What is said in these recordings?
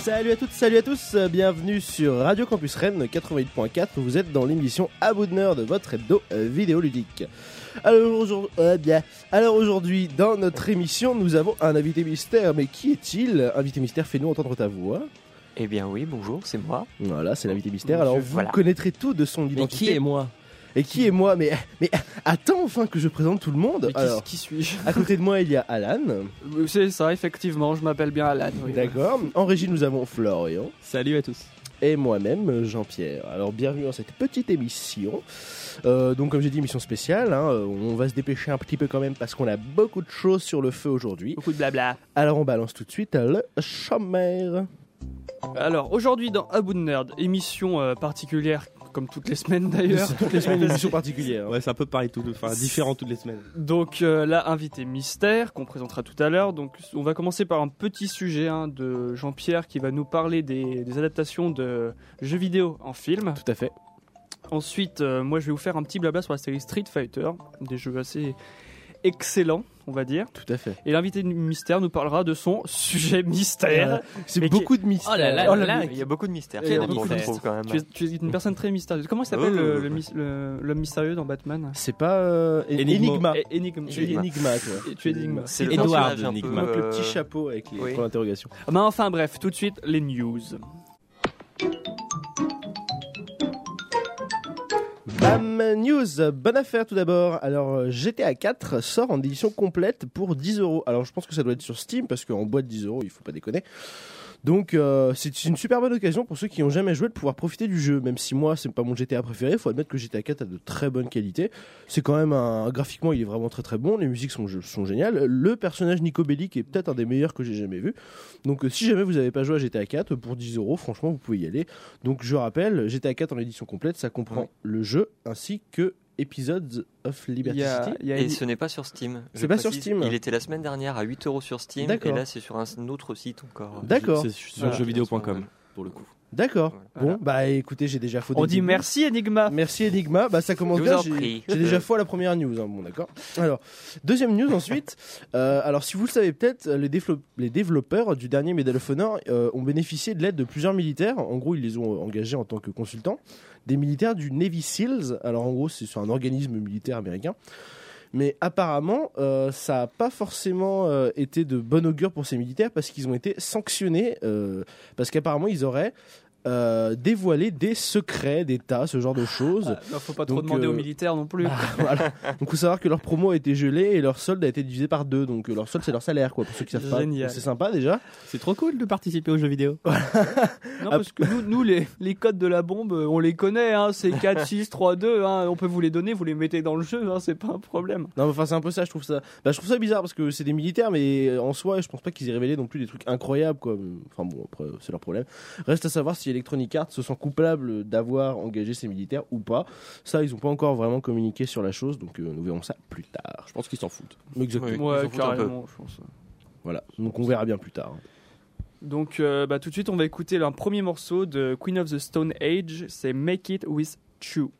Salut à toutes, salut à tous, bienvenue sur Radio Campus Rennes 88.4, vous êtes dans l'émission À bout de nerd, votre hebdo vidéoludique. Alors aujourd'hui, dans notre émission, nous avons un invité mystère, mais qui est-il ? Invité mystère, fais-nous entendre ta voix. Eh bien oui, bonjour, c'est moi. Voilà, c'est l'invité mystère, alors vous connaîtrez tout de son identité. Mais qui est moi ? Et qui est moi ? Mais attends enfin que je présente tout le monde. Mais qui suis-je ? À côté de moi, il y a Alan. C'est ça, effectivement, je m'appelle bien Alan. Oui. D'accord. En régie, nous avons Florian. Salut à tous. Et moi-même, Jean-Pierre. Alors, bienvenue dans cette petite émission. Donc, comme j'ai dit, émission spéciale. On va se dépêcher un petit peu quand même parce qu'on a beaucoup de choses sur le feu aujourd'hui. Beaucoup de blabla. Alors, on balance tout de suite le sommaire. Alors, aujourd'hui, dans A Bout de Nerd, émission particulière, comme toutes les semaines d'ailleurs. C'est toutes les semaines une émission particulière. Ouais, c'est un peu pareil, différent toutes les semaines. Donc là, invité mystère, qu'on présentera tout à l'heure. Donc on va commencer par un petit sujet de Jean-Pierre qui va nous parler des adaptations de jeux vidéo en film. Tout à fait. Ensuite, moi je vais vous faire un petit blabla sur la série Street Fighter, des jeux assez excellents, on va dire. Tout à fait. Et l'invité mystère nous parlera de son sujet mystère. C'est beaucoup de mystères. Oh là là, il y a beaucoup de mystères. Il y a beaucoup de mystères quand même. Tu es une personne très mystérieuse. Comment il s'appelle l'homme mystérieux dans Batman ? C'est pas Enigma. Tu es Enigma, toi. Tu es Enigma. C'est Edward Enigma. Donc le petit chapeau avec les points d'interrogation. Mais enfin bref, tout de suite les news. Bam News, bonne affaire tout d'abord. Alors GTA 4 sort en édition complète pour 10€. Alors je pense que ça doit être sur Steam parce qu'en boîte 10€, il faut pas déconner. Donc c'est une super bonne occasion pour ceux qui n'ont jamais joué de pouvoir profiter du jeu. Même si moi c'est pas mon GTA préféré, il faut admettre que GTA 4 a de très bonnes qualités. C'est quand même graphiquement il est vraiment très très bon. Les musiques sont géniales. Le personnage Nico Bellic est peut-être un des meilleurs que j'ai jamais vu. Donc si jamais vous n'avez pas joué à GTA 4 pour 10€, franchement vous pouvez y aller. Donc je rappelle, GTA 4 en édition complète, ça comprend le jeu ainsi que Episodes of Liberty City. Et ce n'est pas sur Steam. C'est pas sur Steam. Il était la semaine dernière à 8€ sur Steam. D'accord. Et là c'est sur un autre site encore. D'accord. C'est sur jeuxvideo.com pour le coup. D'accord. Voilà. Bon, bah écoutez, j'ai déjà faux. On dit merci Enigma. Merci Enigma. Bah ça commence Je bien. vous en prie. J'ai déjà foi la première news. Bon, d'accord. Alors, deuxième news ensuite. Alors, si vous le savez peut-être, les développeurs du dernier Medal of Honor ont bénéficié de l'aide de plusieurs militaires. En gros, ils les ont engagés en tant que consultants. Des militaires du Navy Seals. Alors, en gros, c'est un organisme militaire américain. Mais apparemment, ça n'a pas forcément été de bon augure pour ces militaires parce qu'ils ont été sanctionnés, parce qu'apparemment ils auraient dévoilé des secrets d'État, ce genre de choses. Faut pas trop demander aux militaires non plus. Voilà. Donc il faut savoir que leur promo a été gelée et leur solde a été divisé par 2. Donc leur solde c'est leur salaire quoi, pour ceux qui savent pas. Donc, c'est sympa déjà. C'est trop cool de participer aux jeux vidéo. Non parce que nous les codes de la bombe, on les connaît, c'est 4, 6, 3, 2, on peut vous les donner, vous les mettez dans le jeu, c'est pas un problème. Non mais enfin c'est un peu ça, je trouve ça bizarre parce que c'est des militaires mais en soi je pense pas qu'ils aient révélé non plus des trucs incroyables quoi. Enfin bon après c'est leur problème. Reste à savoir si Electronic Arts se sent coupable d'avoir engagé ces militaires ou pas. Ça ils ont pas encore vraiment communiqué sur la chose donc nous verrons ça plus tard. Je pense qu'ils s'en foutent. Exactement. Ouais, carrément, je pense. Voilà, donc on verra bien plus tard. Donc tout de suite on va écouter un premier morceau de Queen of the Stone Age, c'est Make It With True.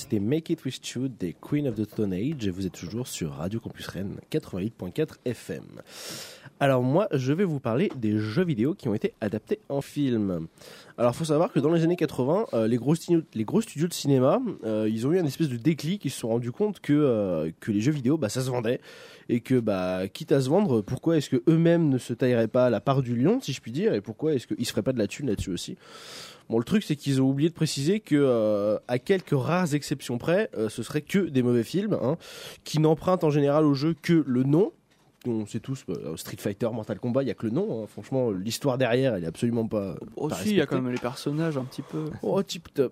c'était Make It With You des Queen of the Stone Age et vous êtes toujours sur Radio Campus Rennes 88.4 FM. Alors moi, je vais vous parler des jeux vidéo qui ont été adaptés en film. Alors il faut savoir que dans les années 80, les gros studios de cinéma, ils ont eu une espèce de déclic, ils se sont rendus compte que les jeux vidéo, ça se vendait et que quitte à se vendre, pourquoi est-ce que eux-mêmes ne se tailleraient pas la part du lion, si je puis dire, et pourquoi est-ce qu'ils se feraient pas de la thune là-dessus aussi. Bon, le truc, c'est qu'ils ont oublié de préciser que, à quelques rares exceptions près, ce serait que des mauvais films, qui n'empruntent en général au jeu que le nom. On sait tous, Street Fighter, Mortal Kombat, il y a que le nom. Franchement, l'histoire derrière, elle est absolument pas. Aussi, il y a quand même les personnages un petit peu. Oh, tip top.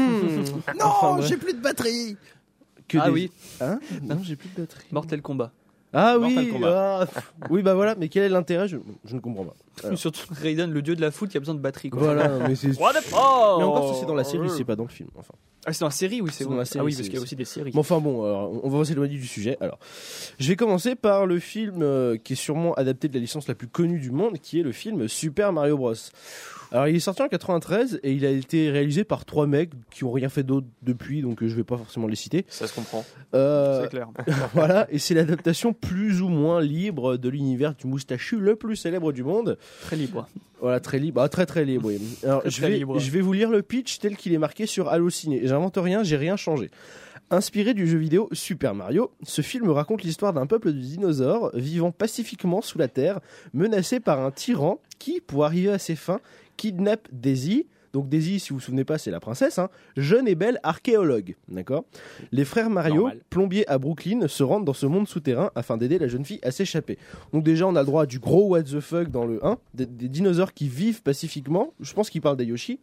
Non, j'ai plus de batterie. Oui. Hein? Non, j'ai plus de batterie. Mortal Kombat. Ah Mortal oui, Kombat. oui, voilà. Mais quel est l'intérêt? Je ne comprends pas. Alors. Surtout Raiden, le dieu de la foot, qui a besoin de batterie. Quoi. Voilà, mais c'est. What the... oh Mais encore, c'est dans la série, c'est pas dans le film. Enfin. Ah, c'est dans la série, oui, c'est dans la série, ah oui, parce qu'il y a aussi des séries. Bon, enfin bon, alors, on va s'éloigner du sujet. Alors, je vais commencer par le film qui est sûrement adapté de la licence la plus connue du monde, qui est le film Super Mario Bros. Alors, il est sorti en 93 et il a été réalisé par 3 mecs qui ont rien fait d'autre depuis, donc je vais pas forcément les citer. Ça se comprend. C'est clair. Voilà, et c'est l'adaptation plus ou moins libre de l'univers du moustachu le plus célèbre du monde. Très libre. Voilà, très libre. Ah, très libre, oui. Alors, Très libre. Je vais vous lire le pitch tel qu'il est marqué sur Allociné. J'invente rien, j'ai rien changé. Inspiré du jeu vidéo Super Mario, ce film raconte l'histoire d'un peuple de dinosaures vivant pacifiquement sous la terre, menacé par un tyran qui, pour arriver à ses fins, kidnappe Daisy. Donc Daisy, si vous vous souvenez pas, c'est la princesse, jeune et belle archéologue, d'accord. Les frères Mario, Normal. plombiers à Brooklyn, se rendent dans ce monde souterrain afin d'aider la jeune fille à s'échapper. Donc déjà, on a le droit à du gros what the fuck dans le 1, des dinosaures qui vivent pacifiquement. Je pense qu'il parle des Yoshi,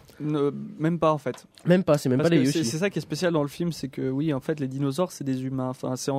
Même pas en fait. Même pas, c'est même Parce pas les que Yoshi. c'est ça qui est spécial dans le film, c'est que oui, en fait, les dinosaures, c'est des humains. Enfin, c'est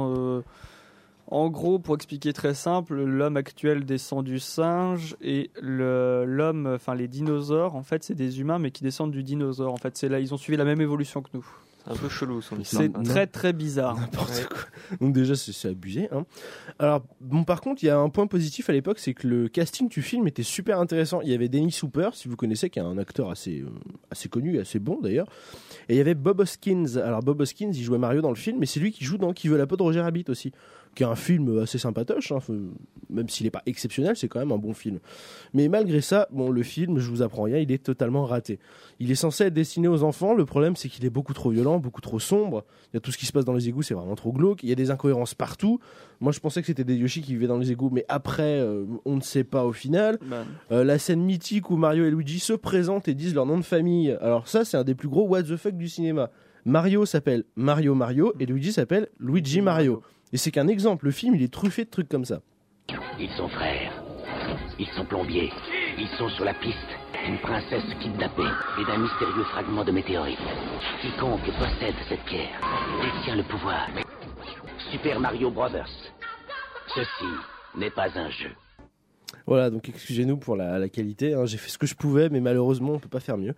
en gros, pour expliquer très simple, l'homme actuel descend du singe et l'homme, enfin les dinosaures, en fait, c'est des humains mais qui descendent du dinosaure. En fait, c'est là, ils ont suivi la même évolution que nous. C'est un peu chelou son histoire. C'est très très bizarre. N'importe quoi. Donc déjà, c'est abusé. Alors, bon, par contre, il y a un point positif à l'époque, c'est que le casting du film était super intéressant. Il y avait Dennis Hooper, si vous connaissez, qui est un acteur assez connu et assez bon d'ailleurs. Et il y avait Bob Hoskins. Alors Bob Hoskins, il jouait Mario dans le film, mais c'est lui qui joue dans Qui veut la peau de Roger Rabbit aussi, qui est un film assez sympatoche, même s'il n'est pas exceptionnel, c'est quand même un bon film. Mais malgré ça, bon, le film, je vous apprends rien, il est totalement raté. Il est censé être destiné aux enfants, le problème c'est qu'il est beaucoup trop violent, beaucoup trop sombre, il y a tout ce qui se passe dans les égouts, c'est vraiment trop glauque, il y a des incohérences partout. Moi je pensais que c'était des Yoshi qui vivaient dans les égouts, mais après, on ne sait pas au final. La scène mythique où Mario et Luigi se présentent et disent leur nom de famille, alors ça c'est un des plus gros what the fuck du cinéma. Mario s'appelle Mario et Luigi s'appelle Luigi Mario. Et c'est qu'un exemple, le film il est truffé de trucs comme ça. Ils sont frères, ils sont plombiers, ils sont sur la piste d'une princesse kidnappée et d'un mystérieux fragment de météorite. Quiconque possède cette pierre détient le pouvoir. Super Mario Brothers. Ceci n'est pas un jeu. Voilà, donc excusez-nous pour la qualité, j'ai fait ce que je pouvais, mais malheureusement on peut pas faire mieux.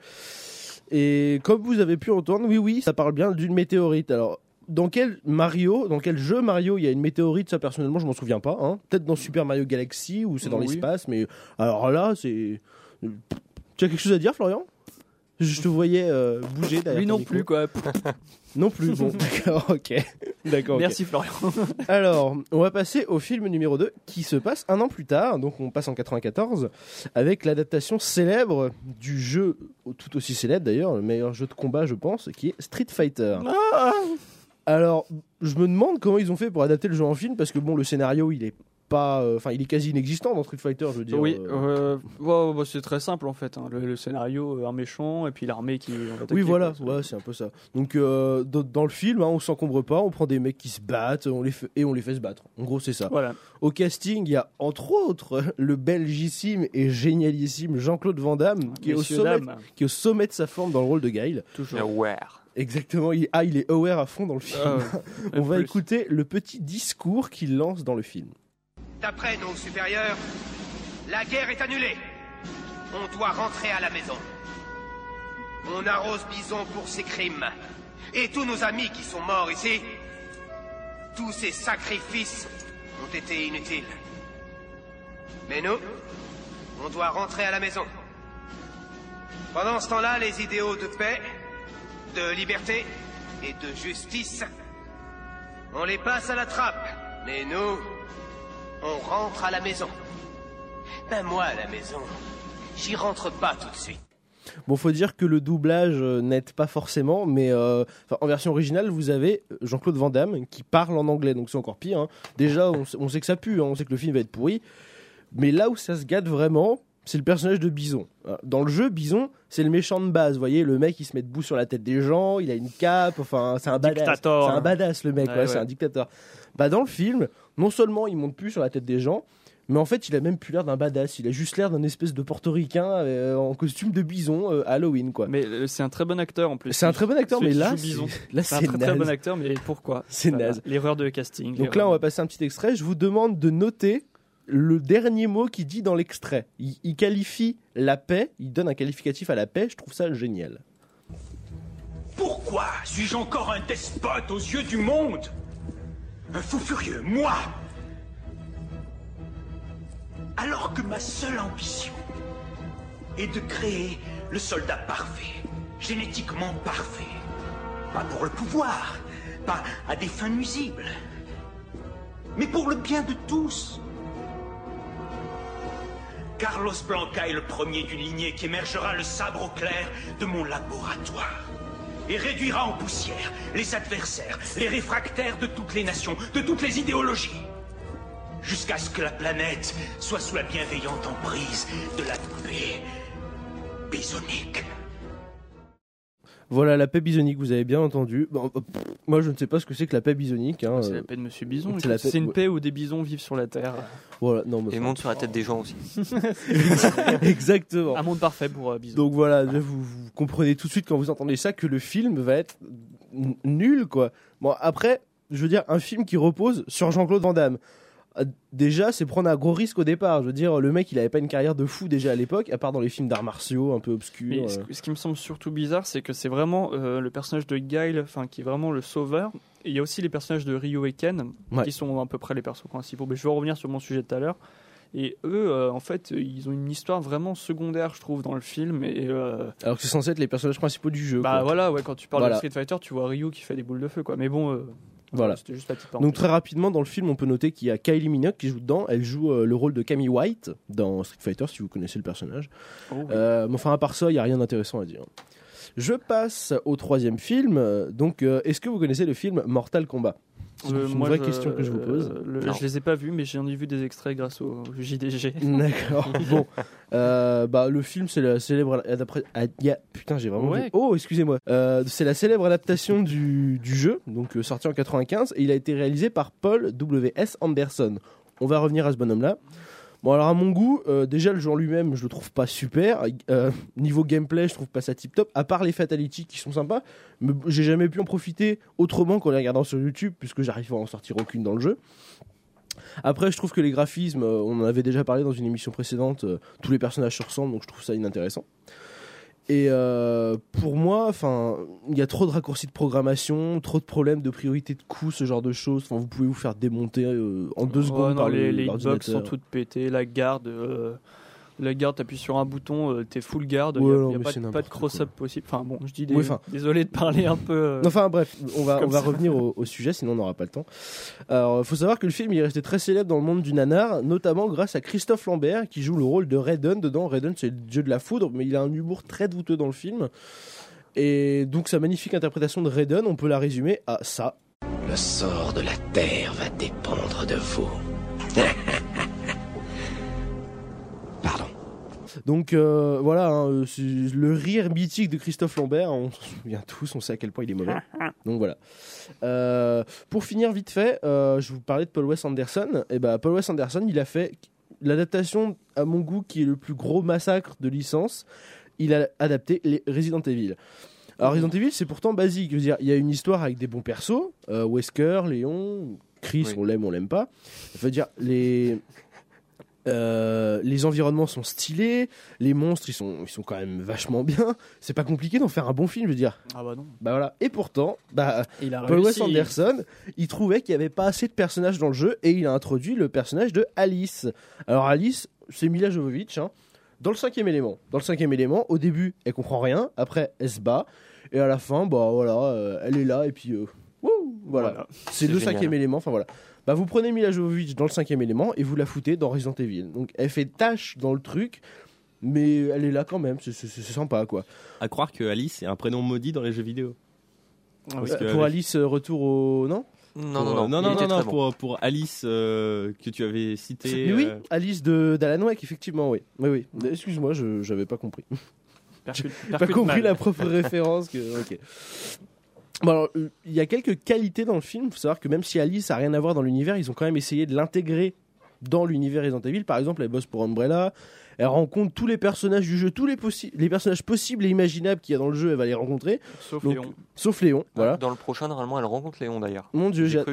Et comme vous avez pu entendre, oui, ça parle bien d'une météorite. Alors, dans quel jeu Mario il y a une météorite, ça personnellement je m'en souviens pas. Peut-être dans Super Mario Galaxy où c'est dans l'espace, mais alors là c'est. Tu as quelque chose à dire, Florian? Je te voyais bouger derrière. Lui non plus quoi. Non plus, bon, d'accord, ok. D'accord. Merci Florian. Alors, on va passer au film numéro 2 qui se passe un an plus tard, donc on passe en 94, avec l'adaptation célèbre du jeu, tout aussi célèbre d'ailleurs, le meilleur jeu de combat je pense, qui est Street Fighter. Alors, je me demande comment ils ont fait pour adapter le jeu en film, parce que bon, le scénario il est pas, il est quasi inexistant dans Street Fighter, je veux dire. Oui, c'est très simple en fait. Le scénario, un méchant et puis l'armée qui. Oui, voilà, c'est un peu ça. Donc dans le film, on s'encombre pas, on prend des mecs qui se battent, on les fait se battre. En gros, c'est ça. Voilà. Au casting, il y a entre autres le belgissime et génialissime Jean-Claude Van Damme, qui est au sommet de sa forme dans le rôle de Guile. Toujours. Aware. Exactement, il est aware à fond dans le film. On va écouter le petit discours qu'il lance dans le film. D'après nos supérieurs, la guerre est annulée. On doit rentrer à la maison. On arrose Bison pour ses crimes. Et tous nos amis qui sont morts ici, tous ces sacrifices ont été inutiles. Mais nous, on doit rentrer à la maison. Pendant ce temps-là, les idéaux de paix, de liberté, et de justice, on les passe à la trappe. Mais nous, on rentre à la maison. Ben moi, à la maison, j'y rentre pas tout de suite. Bon, faut dire que le doublage n'aide pas forcément, mais en version originale, vous avez Jean-Claude Van Damme qui parle en anglais, donc c'est encore pire. Hein. Déjà, on sait que ça pue, hein, on sait que le film va être pourri, mais là où ça se gâte vraiment, c'est le personnage de Bison. Dans le jeu, Bison, c'est le méchant de base. Vous voyez, le mec, il se met debout sur la tête des gens, il a une cape, enfin, c'est un badass. Dictator. C'est un badass, le mec, ouais. C'est un dictateur. Bah, dans le film, non seulement il monte plus sur la tête des gens, mais en fait, il a même plus l'air d'un badass. Il a juste l'air d'un espèce de portoricain en costume de bison à Halloween, quoi. Mais c'est un très bon acteur en plus. C'est un très bon acteur, mais là, c'est un très bon acteur, mais pourquoi? C'est naze. L'erreur de casting. Donc là, on va passer un petit extrait. Je vous demande de noter le dernier mot qu'il dit dans l'extrait. Il qualifie la paix, il donne un qualificatif à la paix. Je trouve ça génial. Pourquoi suis-je encore un despote aux yeux du monde? Un fou furieux, moi? Alors que ma seule ambition est de créer le soldat parfait, génétiquement parfait. Pas pour le pouvoir, pas à des fins nuisibles, mais pour le bien de tous. Carlos Blanca est le premier d'une lignée qui émergera le sabre au clair de mon laboratoire et réduira en poussière les adversaires, les réfractaires de toutes les nations, de toutes les idéologies. Jusqu'à ce que la planète soit sous la bienveillante emprise de la paix bisonique. Voilà, la paix bisonique, vous avez bien entendu. Bon, moi, je ne sais pas ce que c'est que la paix bisonique. Hein. C'est la paix de Monsieur Bison. C'est une paix où des bisons vivent sur la Terre. Voilà, non, mais Et monte sur la tête des gens aussi. Exactement. Un monde parfait pour Bison. Donc voilà, vous comprenez tout de suite quand vous entendez ça que le film va être nul, quoi. Bon, après, je veux dire, un film qui repose sur Jean-Claude Van Damme. Déjà, c'est prendre un gros risque au départ. Je veux dire, le mec, il avait pas une carrière de fou déjà à l'époque, à part dans les films d'arts martiaux un peu obscurs. Mais ce qui me semble surtout bizarre, c'est que c'est vraiment le personnage de Guile, qui est vraiment le sauveur. Et il y a aussi les personnages de Ryo et Ken, qui sont à peu près les persos principaux. Mais je vais revenir sur mon sujet tout à l'heure. Et eux, en fait, ils ont une histoire vraiment secondaire, je trouve, dans le film. Et alors que c'est censé être les personnages principaux du jeu. Bah quoi. voilà, ouais, quand tu parles de Street Fighter, tu vois Ryu qui fait des boules de feu, quoi. Mais bon. Voilà. C'était juste la petite parenthèse. Donc très rapidement dans le film on peut noter qu'il y a Kylie Minogue qui joue dedans. Elle joue le rôle de Cammy White dans Street Fighter si vous connaissez le personnage. Oh, oui. Mais enfin à part ça il n'y a rien d'intéressant à dire. Je passe au troisième film. Donc est-ce que vous connaissez le film Mortal Kombat? C'est une vraie question que je vous pose. Je les ai pas vus, mais j'en ai vu des extraits grâce au JDG. D'accord. Bon, le film c'est la célèbre putain j'ai vraiment dit... Oh excusez-moi. C'est la célèbre adaptation du jeu, donc sorti en 95, et il a été réalisé par Paul W.S. Anderson. On va revenir à ce bonhomme-là. Bon alors à mon goût, déjà le jeu en lui-même je le trouve pas super, niveau gameplay je trouve pas ça tip top, à part les fatalities qui sont sympas, mais j'ai jamais pu en profiter autrement qu'en les regardant sur YouTube puisque j'arrive à en sortir aucune dans le jeu. Après je trouve que les graphismes, on en avait déjà parlé dans une émission précédente, tous les personnages se ressemblent donc je trouve ça inintéressant. Et pour moi, il y a trop de raccourcis de programmation, trop de problèmes de priorité de coût, ce genre de choses. Vous pouvez vous faire démonter en 2 secondes par les l'ordinateur. hitbox sont toutes pétées, la garde, t'appuies sur un bouton, t'es full garde, ouais, il n'y a pas de cross-up possible. Enfin bon, je dis désolé de parler un peu... Enfin bref, on va revenir au sujet, sinon on n'aura pas le temps. Alors, il faut savoir que le film il est resté très célèbre dans le monde du nanar, notamment grâce à Christophe Lambert, qui joue le rôle de Raiden dedans. Raiden, c'est le dieu de la foudre, mais il a un humour très douteux dans le film. Et donc sa magnifique interprétation de Raiden, on peut la résumer à ça. Le sort de la Terre va dépendre de vous. Pardon. Donc voilà, le rire mythique de Christophe Lambert, on s'en souvient tous, on sait à quel point il est mauvais. Donc voilà. Pour finir vite fait, je vous parlais de Paul W.S. Anderson. Et Paul W.S. Anderson, il a fait l'adaptation à mon goût qui est le plus gros massacre de licence. Il a adapté les Resident Evil. Alors Resident Evil, c'est pourtant basique. Je veux dire, il y a une histoire avec des bons persos, Wesker, Léon, Chris, on l'aime pas. Je veux dire, les environnements sont stylés, les monstres ils sont quand même vachement bien. C'est pas compliqué d'en faire un bon film, je veux dire. Ah bah non. Bah voilà. Et pourtant, Paul W.S. Anderson, il trouvait qu'il y avait pas assez de personnages dans le jeu et il a introduit le personnage de Alice. Alors Alice, c'est Mila Jovovich, dans le 5e élément. Dans le 5e élément, au début, elle comprend rien, après elle se bat. Et à la fin, elle est là et puis voilà. C'est le génial. 5e élément. Enfin voilà. Bah vous prenez Mila Jovovich dans le 5e élément et vous la foutez dans Resident Evil. Donc elle fait tâche dans le truc, mais elle est là quand même. C'est sympa quoi. À croire que Alice est un prénom maudit dans les jeux vidéo. Parce que Pour Alice, retour au non. Non, pour Alice que tu avais cité. Mais oui, Alice d'Alan Wake, effectivement, oui. Oui. Excuse-moi, j'avais pas compris. Pas compris la propre référence. Ok. Bon, alors, il y a quelques qualités dans le film. Il faut savoir que même si Alice a rien à voir dans l'univers, ils ont quand même essayé de l'intégrer dans l'univers Resident Evil. Par exemple, elle bosse pour Umbrella. Elle rencontre tous les personnages du jeu, tous les personnages possibles et imaginables qu'il y a dans le jeu, elle va les rencontrer. Sauf Léon, voilà. Dans le prochain, normalement, elle rencontre Léon d'ailleurs. Mon Dieu, j'ai hâte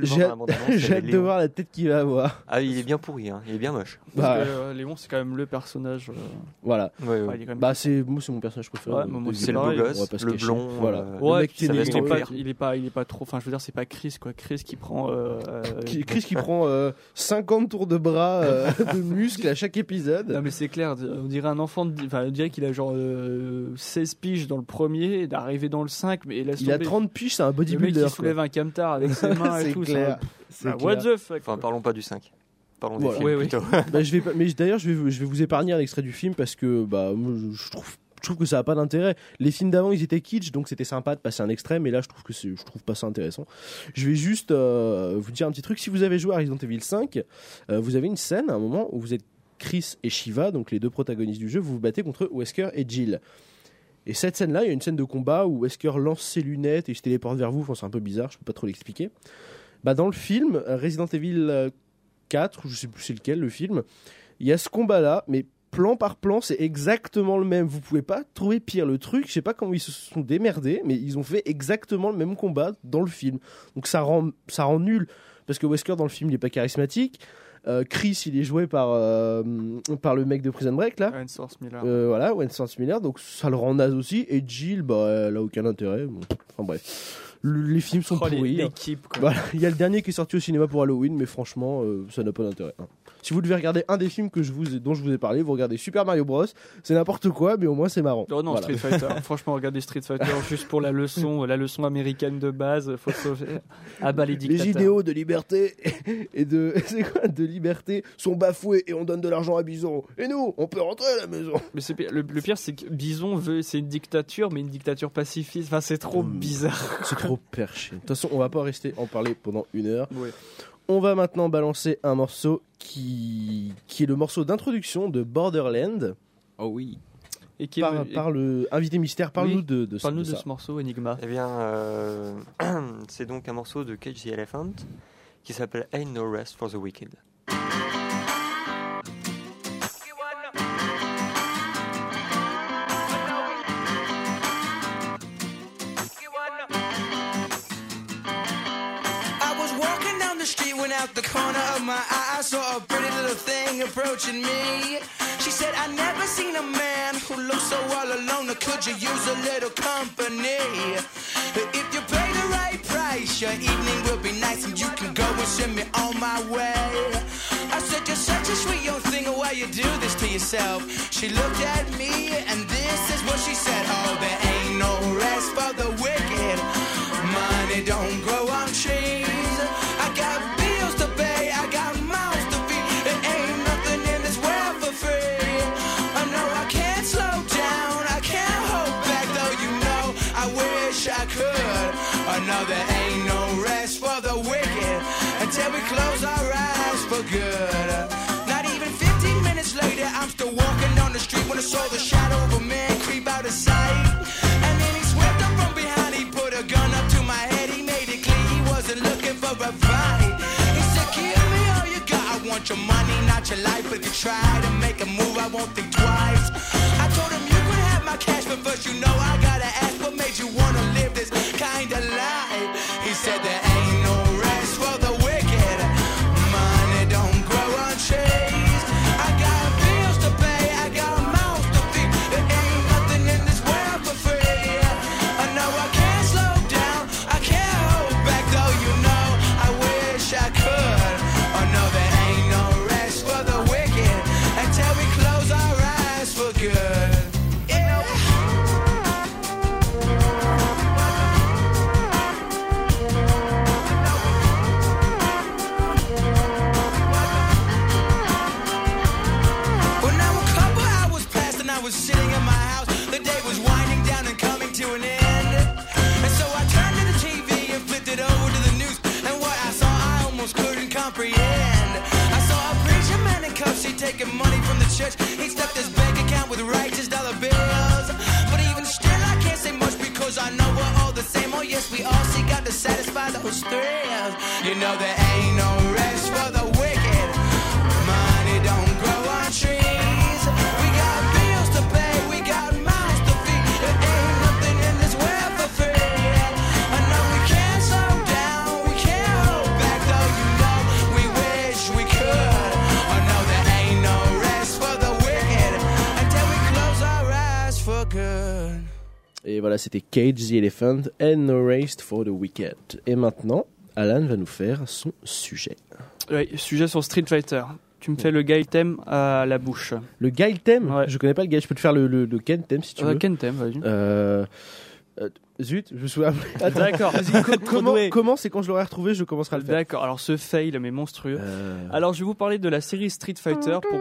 de voir la tête qu'il va avoir. Ah, il est bien pourri, hein. Il est bien moche. Parce que Léon, c'est quand même le personnage. Voilà. Ouais. Ouais, il est quand même... Bah, c'est mon personnage préféré. Ouais, moi, c'est le beau gosse, le blond. Voilà. Ouais, le mec qui il est pas trop. Enfin, je veux dire, c'est pas Chris, quoi. Chris qui prend. Chris qui prend 50 tours de bras de muscles à chaque épisode. Non, mais c'est clair. On dirait un enfant. Enfin, on dirait qu'il a genre 16 piges dans le premier, d'arriver dans le 5, mais il a 30 piges, c'est un bodybuilder. Le mec qui soulève un camtar avec ses mains et tout. Clair. What the fuck. Enfin, parlons pas du 5. Parlons des films plutôt. Bah, mais d'ailleurs, je vais vous épargner un extrait du film parce que moi, je trouve que ça n'a pas d'intérêt. Les films d'avant, ils étaient kitsch, donc c'était sympa de passer un extrait, mais là, je trouve pas ça intéressant. Je vais juste vous dire un petit truc. Si vous avez joué à Resident Evil 5, vous avez une scène, à un moment, où vous êtes Chris et Shiva, donc les deux protagonistes du jeu, vous vous battez contre Wesker et Jill. Et cette scène-là, il y a une scène de combat où Wesker lance ses lunettes et il se téléporte vers vous. Enfin, c'est un peu bizarre, je peux pas trop l'expliquer. Bah, dans le film, Resident Evil 4, je sais plus c'est lequel, le film, il y a ce combat-là, mais plan par plan, c'est exactement le même. Vous pouvez pas trouver pire. Le truc, je sais pas comment ils se sont démerdés, mais ils ont fait exactement le même combat dans le film. Donc ça rend nul, parce que Wesker dans le film, il est pas charismatique. Chris, il est joué par le mec de Prison Break là. Wentworth Miller. Voilà, Wentworth Miller, donc ça le rend naze aussi. Et Jill, elle a aucun intérêt. Bon, enfin bref. Les films sont pourris. L'équipe, quoi. Voilà. Il y a le dernier qui est sorti au cinéma pour Halloween, mais franchement, ça n'a pas d'intérêt. Si vous devez regarder un des films dont je vous ai parlé, vous regardez Super Mario Bros. C'est n'importe quoi, mais au moins c'est marrant. Oh non, voilà. Street Fighter. Franchement, regardez Street Fighter juste pour la leçon américaine de base. Faut sauver. Ah bah les dictateurs. Les idéaux de liberté et de liberté sont bafoués et on donne de l'argent à Bison. Et nous, on peut rentrer à la maison. Mais le pire, c'est que Bison c'est une dictature, mais une dictature pacifiste. Enfin, c'est trop bizarre. C'est trop perché. De toute façon, on va pas rester en parler pendant 1 heure. Ouais. On va maintenant balancer un morceau qui est le morceau d'introduction de Borderland. Oh oui. Et qui par le invité mystère. Parle-nous de ce morceau, Enigma. Eh bien, c'est donc un morceau de Cage the Elephant qui s'appelle Ain't No Rest for the Wicked. Out the corner of my eye, I saw a pretty little thing approaching me. She said, I never seen a man who looks so all alone. Could you use a little company? If you pay the right price, your evening will be nice and you can go and send me on my way. I said, you're such a sweet young thing, why you do this to yourself? She looked at me and this is what she said. Oh, there ain't no rest for the wicked. Money don't grow on trees. I got bills to pay, I got mouths to feed. There ain't nothing in this world for free. I know I can't slow down, I can't hold back, though you know I wish I could. I know there ain't no rest for the wicked until we close our eyes for good. Not even 15 minutes later, I'm still walking down the street when I saw the shadow of a man creep out of sight. And then he swept up from behind, he put a gun up to my head, he made it clear he wasn't looking for a fight. He said, give me all you got, I want your money, not your life. But if you try to make a move, I won't think twice. I told him you could have my cash, but first you know I gotta ask, what made you wanna live this kind of life? He said there ain't no rest for the wicked. Money don't grow on trees. I got bills to pay, I got mouths to feed. There ain't nothing in this world for free. I know I can't slow down, I can't hold back, though you know I wish I could. Oh no, there ain't no rest for the wicked until we close our eyes for good. Yeah. know there ain't no rest for the wicked. Money don't grow on trees. We got bills to pay, we got mouths to feed. There ain't nothing in this world for free. I know we can't slow down, we can't hold back, though you know we wish we could. I know there ain't no rest for the wicked until we close our eyes for good. Et voilà, c'était Cage the Elephant and No Rest for the Wicked. Et maintenant, Alan va nous faire son sujet. Ouais, sujet sur Street Fighter. Tu me fais le guide theme à la bouche. Le guide theme Ouais. Je connais pas le guide, je peux te faire le Ken theme si tu veux. Ken theme, vas-y. Zut, je me souviens. Attends, d'accord. Comment c'est quand je l'aurai retrouvé, je commencerai à le faire. D'accord, alors ce fail mais monstrueux. Alors je vais vous parler de la série Street Fighter pour...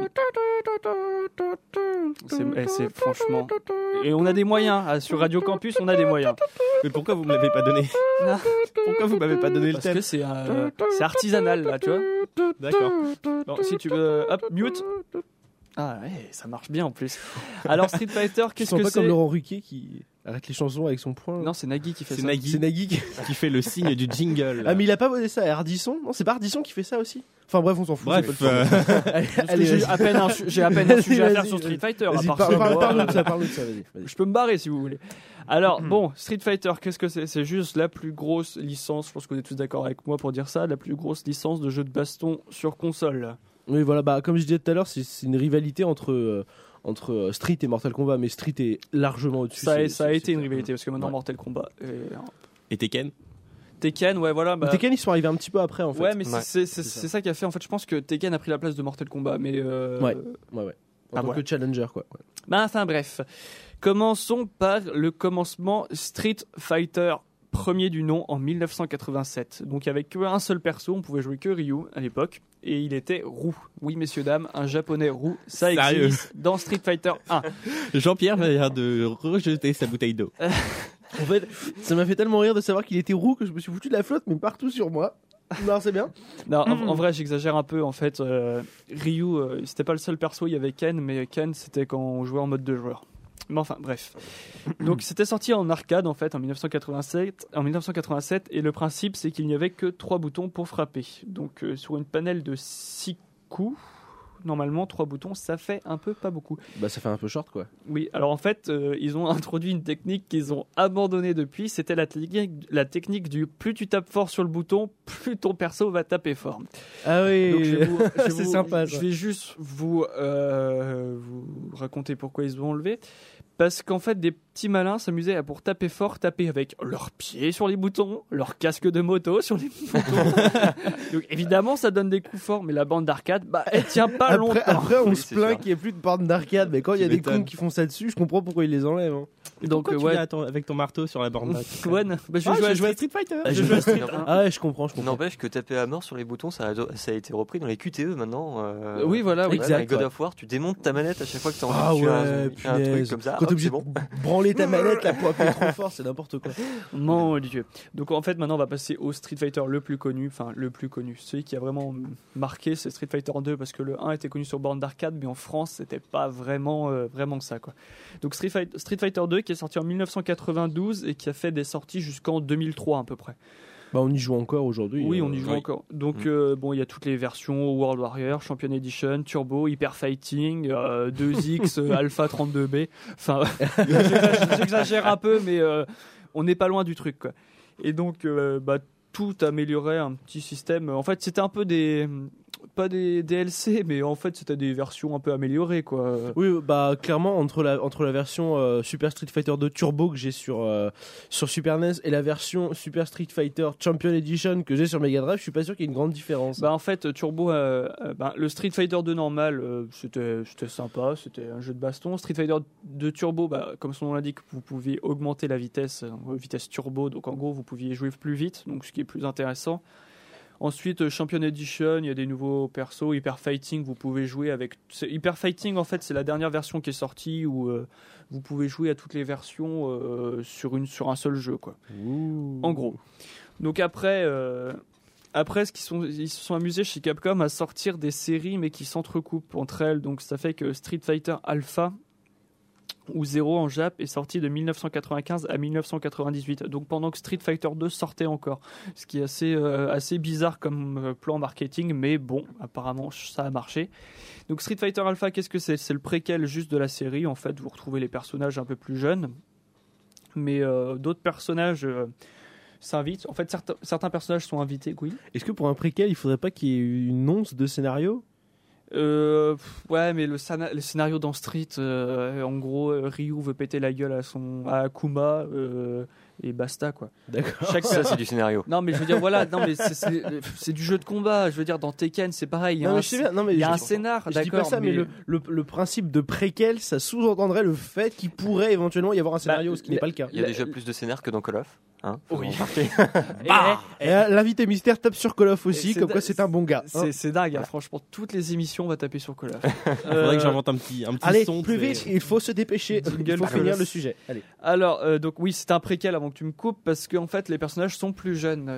C'est franchement... Et on a des moyens, sur Radio Campus on a des moyens. Mais pourquoi vous me l'avez pas donné? Pourquoi vous m'avez pas donné le thème? Parce que c'est artisanal là, tu vois. D'accord. Bon, si tu veux... Hop, mute. Ah ouais, ça marche bien en plus. Alors Street Fighter, qu'est-ce que c'est? Pas comme Laurent Ruquier qui arrête les chansons avec son poing. Non, c'est Nagui qui fait ça. C'est Nagui qui fait le signe du jingle. Ah mais il a pas volé ça à Ardisson? Non, c'est pas Ardisson qui fait ça aussi? Enfin bref, on s'en fout. Bref, allez, j'ai à peine un sujet à faire sur Street Fighter. Parle-nous de ça, vas-y. Je peux me barrer si vous voulez. Alors, bon, Street Fighter, qu'est-ce que c'est? C'est juste la plus grosse licence, je pense qu'on est tous d'accord avec moi pour dire ça, la plus grosse licence de jeu de baston sur console. Oui, voilà, bah, comme je disais tout à l'heure, c'est une rivalité entre Street et Mortal Kombat, mais Street est largement au-dessus. Ça a été une rivalité, parce que maintenant Mortal Kombat... Et Tekken? Tekken, ouais, voilà. Bah... Tekken, ils sont arrivés un petit peu après, en fait. Ouais, mais c'est ça qui a fait, en fait, je pense que Tekken a pris la place de Mortal Kombat, mais... Ouais. En tant que challenger, quoi. Ouais. Bah, enfin, bref. Commençons par le commencement Street Fighter, premier du nom en 1987. Donc, avec qu'un seul perso, on pouvait jouer que Ryu à l'époque, et il était roux. Oui, messieurs, dames, un japonais roux, ça existe dans Street Fighter 1. Jean-Pierre va l'air de rejeter sa bouteille d'eau. En fait, ça m'a fait tellement rire de savoir qu'il était roux que je me suis foutu de la flotte, mais partout sur moi. Non, c'est bien. Non, en vrai, j'exagère un peu. En fait, Ryu, c'était pas le seul perso. Il y avait Ken, mais Ken, c'était quand on jouait en mode 2 joueurs. Mais enfin, bref. Donc, c'était sorti en arcade, en fait, en 1987. Et le principe, c'est qu'il n'y avait que 3 boutons pour frapper. Donc, sur une panel de 6 coups, normalement, 3 boutons, ça fait un peu pas beaucoup. Bah, ça fait un peu short, quoi. Oui, alors en fait, ils ont introduit une technique qu'ils ont abandonnée depuis. C'était la technique du plus tu tapes fort sur le bouton, plus ton perso va taper fort. Ah oui, donc, c'est sympa. Je vais juste vous raconter pourquoi ils ont enlevé. Parce qu'en fait, des petits malins s'amusaient à, pour taper fort, taper avec leurs pieds sur les boutons, leur casque de moto sur les boutons. Donc évidemment, ça donne des coups forts, mais la bande d'arcade, bah, elle tient pas longtemps. Après, on se plaint qu'il n'y ait plus de bande d'arcade, mais quand il y a des cons qui font ça dessus, je comprends pourquoi ils les enlèvent. Hein. Donc, tu viens avec ton marteau sur la borne d'arcade? Ouais, bah, je joue à Street Fighter. Ah ouais, je comprends. N'empêche que taper à mort sur les boutons, ça a été repris dans les QTE maintenant. Oui, voilà. Exact. Dans les God of War, tu démontes ta manette à chaque fois que tu as envie de tuer un truc comme ça. Quand t'es obligé de branler ta manette, la poids est trop fort, c'est n'importe quoi. Mon Dieu. Donc en fait, maintenant, on va passer au Street Fighter le plus connu, celui qui a vraiment marqué, c'est Street Fighter 2, parce que le 1 était connu sur borne d'arcade, mais en France, c'était pas vraiment ça, quoi. Donc Street Fighter 2 qui est sorti en 1992 et qui a fait des sorties jusqu'en 2003 à peu près. Bah, on y joue encore aujourd'hui. Oui, on y joue encore. Donc, bon, il y a toutes les versions World Warrior, Champion Edition, Turbo, Hyper Fighting, 2X, Alpha 32B. Enfin, j'exagère un peu, mais on n'est pas loin du truc, quoi. Et donc, tout améliorait un petit système. En fait, c'était un peu pas des DLC, mais en fait c'était des versions un peu améliorées, quoi. Oui, bah clairement entre la version Super Street Fighter 2 Turbo que j'ai sur Super NES et la version Super Street Fighter Champion Edition que j'ai sur Mega Drive, je suis pas sûr qu'il y ait une grande différence. Bah en fait Turbo, le Street Fighter 2 normal, c'était sympa, c'était un jeu de baston. Street Fighter 2 Turbo, comme son nom l'indique, vous pouviez augmenter la vitesse turbo, donc en gros vous pouviez jouer plus vite, donc ce qui est plus intéressant. Ensuite, Champion Edition, il y a des nouveaux persos. Hyper Fighting, vous pouvez jouer avec... Hyper Fighting, en fait, c'est la dernière version qui est sortie où vous pouvez jouer à toutes les versions sur un seul jeu, quoi. Ouh. En gros. Donc après, ils se sont amusés chez Capcom à sortir des séries, mais qui s'entrecoupent entre elles. Donc ça fait que Street Fighter Alpha, où 0 en Jap est sorti de 1995 à 1998, donc pendant que Street Fighter 2 sortait encore, ce qui est assez bizarre comme plan marketing, mais bon, apparemment ça a marché. Donc Street Fighter Alpha, qu'est-ce que c'est ? C'est le préquel juste de la série, en fait, vous retrouvez les personnages un peu plus jeunes, mais d'autres personnages s'invitent. En fait, certains personnages sont invités, oui. Est-ce que pour un préquel, il faudrait pas qu'il y ait une once de scénario ? Ouais, mais le scénario dans Street, en gros, Ryu veut péter la gueule à Akuma et basta, quoi. D'accord. Ça, c'est du scénario. Non, mais je veux dire, voilà, non, mais c'est du jeu de combat. Je veux dire, dans Tekken, c'est pareil. Il y a un scénar, je d'accord. dis pas ça, mais le principe de préquel, ça sous-entendrait le fait qu'il pourrait éventuellement y avoir un scénario, ce qui n'est pas le cas. Il y a déjà plus de scénar que dans Call of. Hein, oui. Et l'invité mystère tape sur Call of aussi, comme quoi c'est un bon gars. C'est dingue, hein. Franchement, toutes les émissions, on va taper sur Call of. Faudrait que j'invente un petit Allez, son. plus vite, il faut se dépêcher. Il faut finir le sujet. Allez. Alors, donc oui, c'est un préquel avant que tu me coupes, parce qu'en fait, les personnages sont plus jeunes.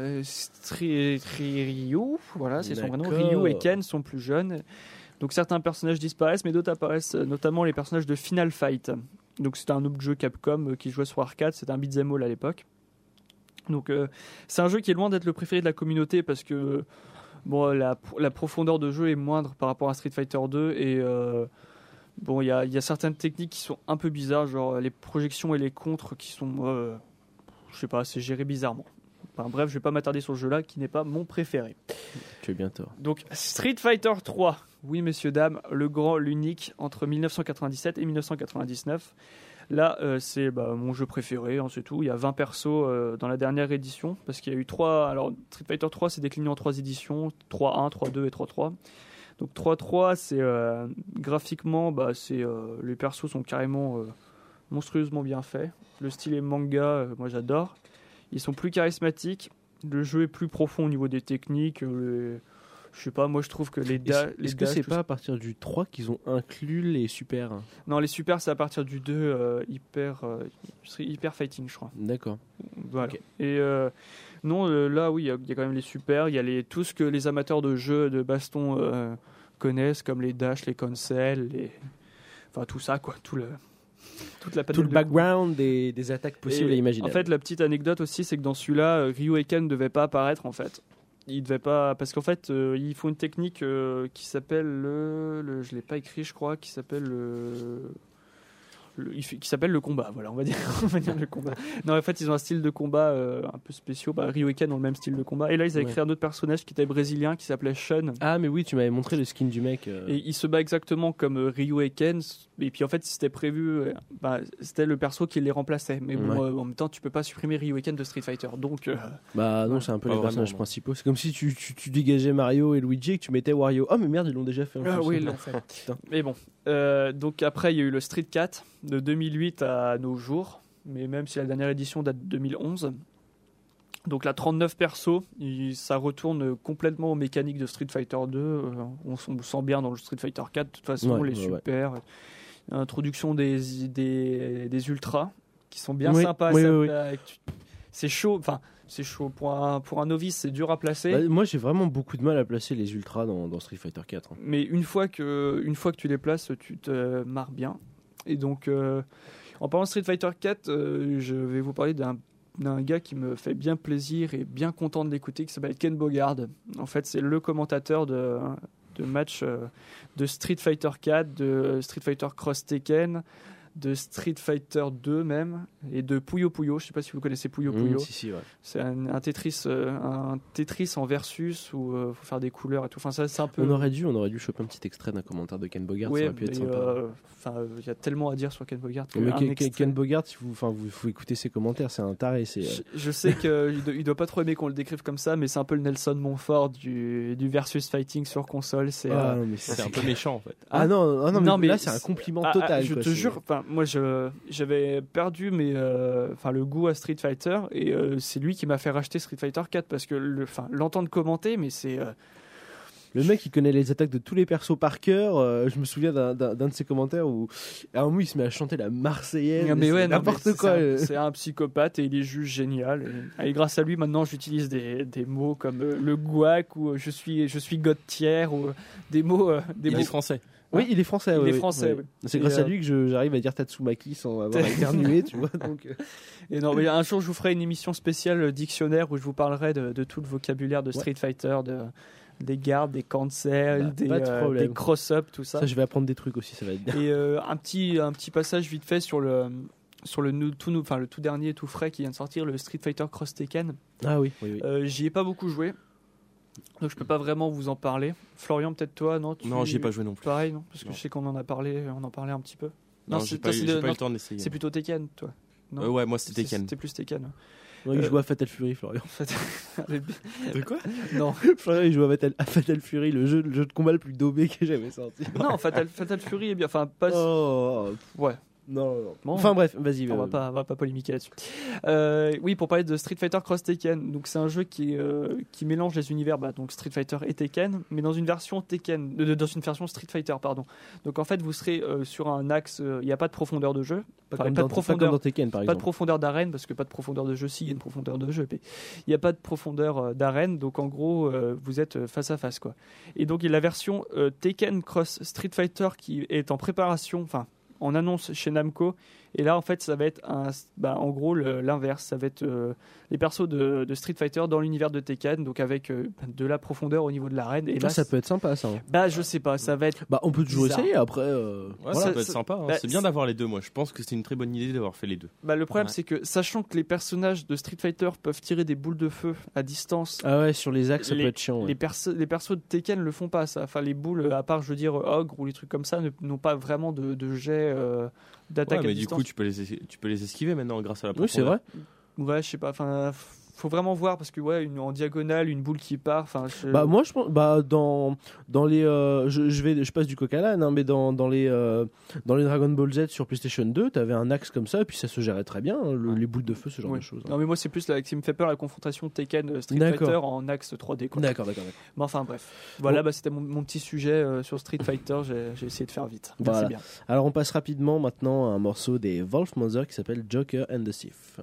Ryu, voilà, c'est son vrai nom. Ryu et Ken sont plus jeunes. Donc certains personnages disparaissent, mais d'autres apparaissent, notamment les personnages de Final Fight. Donc c'était un autre jeu Capcom qui jouait sur arcade, c'était un beat'em all à l'époque. Donc c'est un jeu qui est loin d'être le préféré de la communauté parce que bon, la profondeur de jeu est moindre par rapport à Street Fighter 2 et bon, il y a certaines techniques qui sont un peu bizarres, genre les projections et les contres qui sont, je sais pas, c'est géré bizarrement. Enfin, bref, je vais pas m'attarder sur ce jeu-là qui n'est pas mon préféré. Tu es bien tort. Donc Street Fighter 3, oui messieurs dames, le grand, l'unique entre 1997 et 1999. Là, c'est mon jeu préféré, hein, c'est tout. Il y a 20 persos dans la dernière édition, parce qu'il y a eu 3... Alors, Street Fighter 3, c'est décliné en 3 éditions, 3.1, 3.2 et 3.3. Donc 3.3, c'est graphiquement, les persos sont carrément monstrueusement bien faits. Le style est manga, moi j'adore. Ils sont plus charismatiques, le jeu est plus profond au niveau des techniques, je sais pas, moi je trouve que les dash... Est-ce que c'est pas à partir du 3 qu'ils ont inclus les super ? Non, les super c'est à partir du 2 hyper fighting, je crois. D'accord. Voilà. Okay. Et non, là oui, il y a quand même les super, il y a tout ce que les amateurs de jeux de baston connaissent, comme les dash, les cancels, enfin tout ça quoi, tout le background des attaques possibles et imaginables. En fait, la petite anecdote aussi, c'est que dans celui-là, Ryu et Ken ne devaient pas apparaître en fait. Il devait pas, parce qu'en fait, ils font une technique qui s'appelle je l'ai pas écrit, je crois, qui s'appelle le combat. Voilà, on va dire le combat. Non, en fait, ils ont un style de combat un peu spéciaux. Ryu et Ken ont le même style de combat. Et là, ils avaient créé un autre personnage qui était brésilien, qui s'appelait Shun. Ah, mais oui, tu m'avais montré le skin du mec. Et il se bat exactement comme Ryu et Ken. Et puis en fait, c'était prévu, c'était le perso qui les remplaçait. Mais bon, en même temps, tu peux pas supprimer Ryu et Ken de Street Fighter. Donc, non, c'est un peu les personnages principaux. C'est comme si tu dégageais Mario et Luigi et que tu mettais Wario. Oh, mais merde, ils l'ont déjà fait. Oui, ils l'ont fait. Mais bon. Donc après, il y a eu le Street 4 de 2008 à nos jours. Mais même si la dernière édition date de 2011. Donc là, 39 persos, ça retourne complètement aux mécaniques de Street Fighter 2. On sent bien dans le Street Fighter 4. De toute façon, les super. Introduction des ultras qui sont bien sympas. C'est chaud. Enfin, c'est chaud pour un novice, c'est dur à placer. Moi, j'ai vraiment beaucoup de mal à placer les ultras dans Street Fighter 4. Mais une fois que tu les places, tu te marres bien. Et donc, en parlant de Street Fighter 4, je vais vous parler d'un gars qui me fait bien plaisir et bien content de l'écouter, qui s'appelle Ken Bogard. En fait, c'est le commentateur de matchs de Street Fighter 4, de Street Fighter Cross Tekken, de Street Fighter 2 même, et de Puyo Puyo. Je sais pas si vous connaissez Puyo Puyo. Si, ouais. C'est un Tetris en versus où faut faire des couleurs et tout. Enfin, ça, c'est un peu. On aurait dû choper un petit extrait d'un commentaire de Ken Bogard. Oui, ça aurait pu être sympa. Il y a tellement à dire sur Ken Bogard. Mais Ken Bogard, vous écoutez ses commentaires, c'est un taré. Je sais qu'il doit pas trop aimer qu'on le décrive comme ça, mais c'est un peu le Nelson Montfort du versus fighting sur console. C'est un peu méchant en fait. Non, mais là c'est un compliment total. Je te jure, moi j'avais perdu le goût à Street Fighter et c'est lui qui m'a fait racheter Street Fighter 4 parce que l'entendre commenter, mais c'est Le mec, il connaît les attaques de tous les persos par cœur. Je me souviens d'un de ses commentaires où à un moment, il se met à chanter la Marseillaise. Mais ouais, n'importe quoi. C'est un psychopathe et il est juste génial. Et grâce à lui, maintenant, j'utilise des mots comme le gouac ou je suis godetière ou des mots. Il est français. Oui, il est français. Il oui, est français. oui. Oui. C'est grâce à lui que j'arrive à dire Tatsumaki sans avoir éternué, tu vois. Donc... Et non, mais un jour, je vous ferai une émission spéciale dictionnaire où je vous parlerai de tout le vocabulaire de Street Fighter, des gardes, des cancels, des cross-up, tout ça. Ça, je vais apprendre des trucs aussi, ça va être bien. Et un petit passage vite fait sur le tout dernier, tout frais qui vient de sortir, le Street Fighter Cross Tekken. Ah oui. J'y ai pas beaucoup joué. Donc je peux pas vraiment vous en parler. Florian, peut-être toi, non? Non, j'y ai pas joué non plus. Pareil, non? Parce que je sais qu'on en parlait un petit peu. Non, j'ai pas eu le temps d'essayer. C'est plutôt Tekken, toi? Non ouais, moi c'était Tekken. C'était plus Tekken. Non, il joue à Fatal Fury, Florian. De quoi? Non. Florian, il joue à Fatal Fury, le jeu de combat le plus daubé que j'ai jamais sorti. Non, Fatal Fury est bien. Enfin, pas. Ouais. Non. Bon, enfin bref, vas-y. On va pas polémiquer là-dessus. Oui, pour parler de Street Fighter Cross Tekken, donc c'est un jeu qui mélange les univers, donc Street Fighter et Tekken, mais dans une version dans une version Street Fighter, pardon. Donc en fait, vous serez sur un axe, il n'y a pas de profondeur de jeu, pas comme dans Tekken par exemple. Pas de profondeur d'arène parce que pas de profondeur de jeu, si il y a une profondeur de jeu, mais il n'y a pas de profondeur d'arène, donc en gros, vous êtes face à face quoi. Et donc il y a la version Tekken Cross Street Fighter qui est en préparation, on annonce chez Namco, et là en fait ça va être en gros l'inverse, ça va être les persos de Street Fighter dans l'univers de Tekken, donc avec de la profondeur au niveau de l'arène. Et là ça peut être sympa ça. Je sais pas, ça va être on peut toujours essayer après. Ça peut être sympa, c'est bien d'avoir les deux, moi je pense que c'est une très bonne idée d'avoir fait les deux. Le problème c'est que sachant que les personnages de Street Fighter peuvent tirer des boules de feu à distance. Ah ouais, sur les axes ça peut être chiant. Les persos de Tekken le font pas ça, les boules à part je veux dire Ogre ou les trucs comme ça n'ont pas vraiment de jet d'attaque à distance. Du coup tu peux les esquiver maintenant grâce à la profondeur. Oui, c'est vrai. Ouais, je sais pas, faut vraiment voir parce que en diagonale une boule qui part, moi je pense dans les je passe du coq à l'âne, mais dans les Dragon Ball Z sur PlayStation 2, t'avais un axe comme ça et puis ça se gérait très bien, les boules de feu, ce genre de choses. Non mais moi c'est plus qui me fait peur la confrontation Tekken Street Fighter en axe 3D quoi. D'accord. Mais enfin bref. Voilà, c'était mon petit sujet sur Street Fighter, j'ai essayé de faire vite. Merci bien. Alors on passe rapidement maintenant à un morceau des Wolf Mother qui s'appelle Joker and the Thief.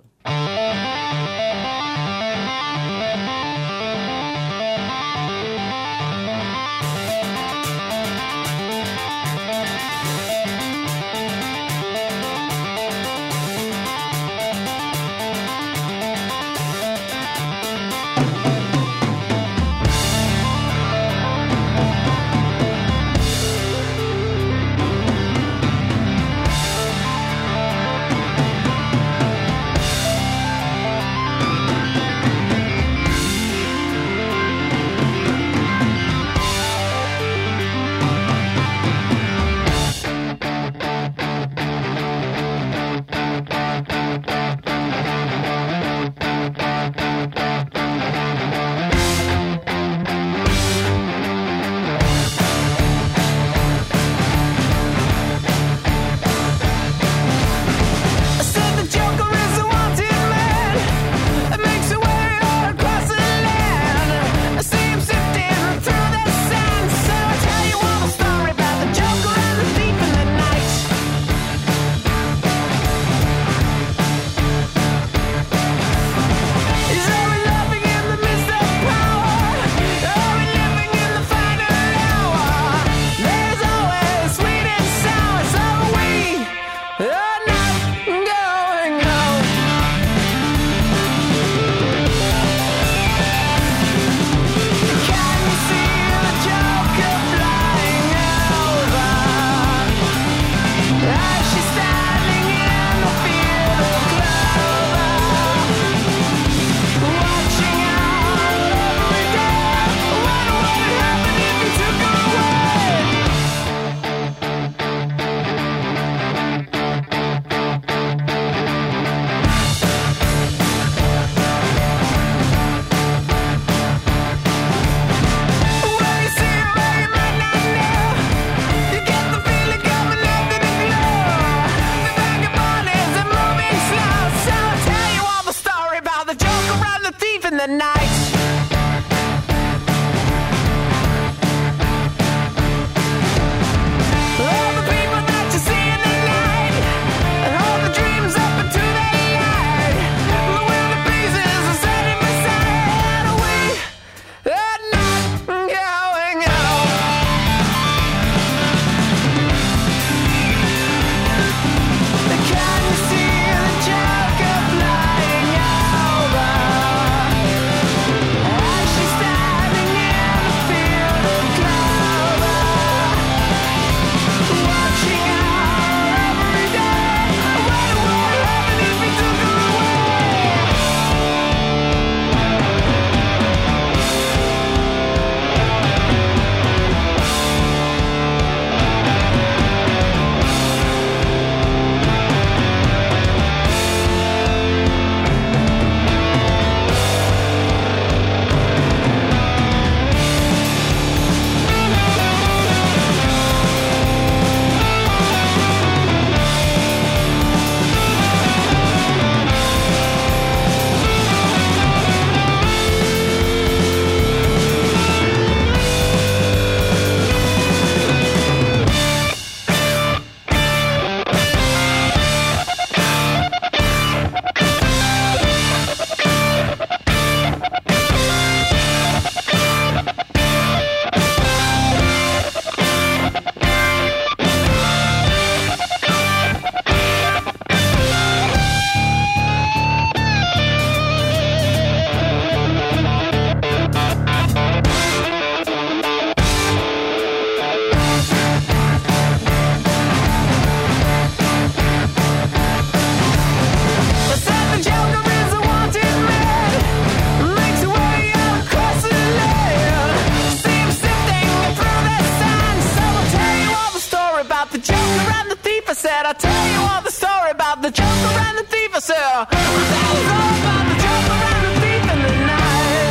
said, I'll tell you all the story about the Joker and the thief. I said, I'll tell you all about the Joker and the thief in the night.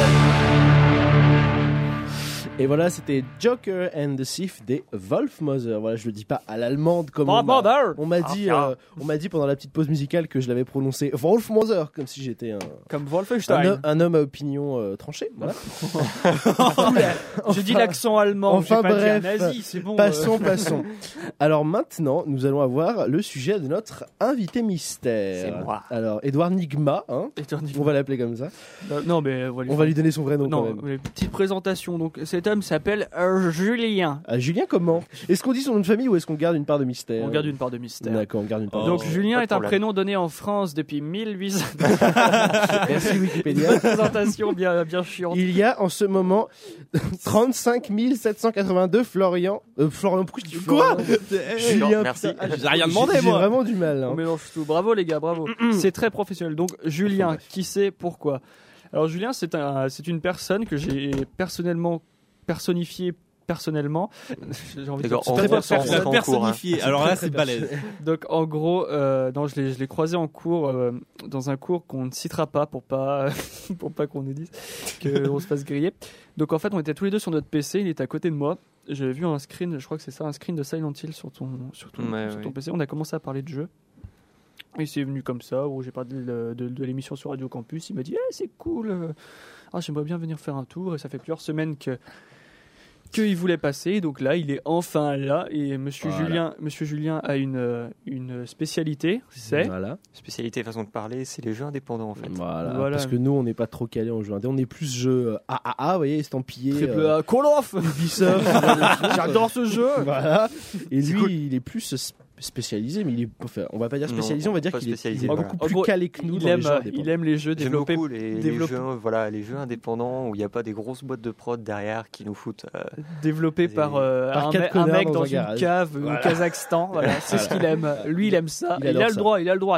Et voilà, c'était Joker and the Thief des Wolfmother. Voilà, je le dis pas à l'allemande comme on m'a dit pendant la petite pause musicale que je l'avais prononcé Wolfmother, comme si j'étais comme Wolfenstein. un homme à opinion tranchée. Voilà. J'ai dit l'accent allemand. Enfin j'ai pas bref, dit nazi, c'est bon. Passons. Alors maintenant, nous allons avoir le sujet de notre invité mystère. C'est moi. Alors, Edouard Nigma, hein, on va l'appeler comme ça. Non, mais on va lui donner son vrai nom quand même. Mais petite présentation. Donc, cet homme s'appelle Julien. Julien comment ? Est-ce qu'on dit son nom de famille ou est-ce qu'on garde une part de mystère ? On garde une part de mystère. D'accord, on garde une part. Donc Julien est un prénom donné en France depuis 1800. Merci Wikipédia. Présentation bien chiante. Il y a en ce moment 35 782 Florian. Florian, pourquoi je dis Florian ? Julien, merci. J'ai rien demandé, moi. J'ai vraiment du mal. On mélange tout. Bravo les gars, bravo. C'est très professionnel. Donc Julien, qui sait pourquoi ? Alors Julien, c'est une personne que j'ai personnifiée personnellement. J'ai envie D'accord, de on personnifié. Alors là, c'est balèze. Donc en gros, je l'ai croisé en cours, dans un cours qu'on ne citera pas pour pas qu'on nous dise qu'on se fasse griller. Donc en fait, on était tous les deux sur notre PC, il était à côté de moi. J'avais vu un screen, je crois que c'est ça, un screen de Silent Hill sur ton PC. On a commencé à parler de jeu. Et c'est venu comme ça, où j'ai parlé de l'émission sur Radio Campus. Il m'a dit c'est cool, j'aimerais bien venir faire un tour. Et ça fait plusieurs semaines qu'il voulait passer. Donc là, il est enfin là. Et Monsieur Julien a une spécialité, c'est... Voilà. Spécialité, façon de parler, c'est les jeux indépendants en fait. Voilà. Parce que nous, on n'est pas trop calés en jeux indépendants. On est plus jeu AAA, vous voyez, estampillé. Triple A, Call of Ubisoft. J'adore ce jeu. Voilà. Et lui, il est plus spécialisé, mais on va pas dire spécialisé, on va dire qu'il est beaucoup plus calé que nous. Il aime les jeux développés. Les jeux indépendants où il n'y a pas des grosses boîtes de prod derrière qui nous foutent. Développés par un mec dans une cave au Kazakhstan. Voilà, c'est ce qu'il aime. Lui, il aime ça. Il a le droit.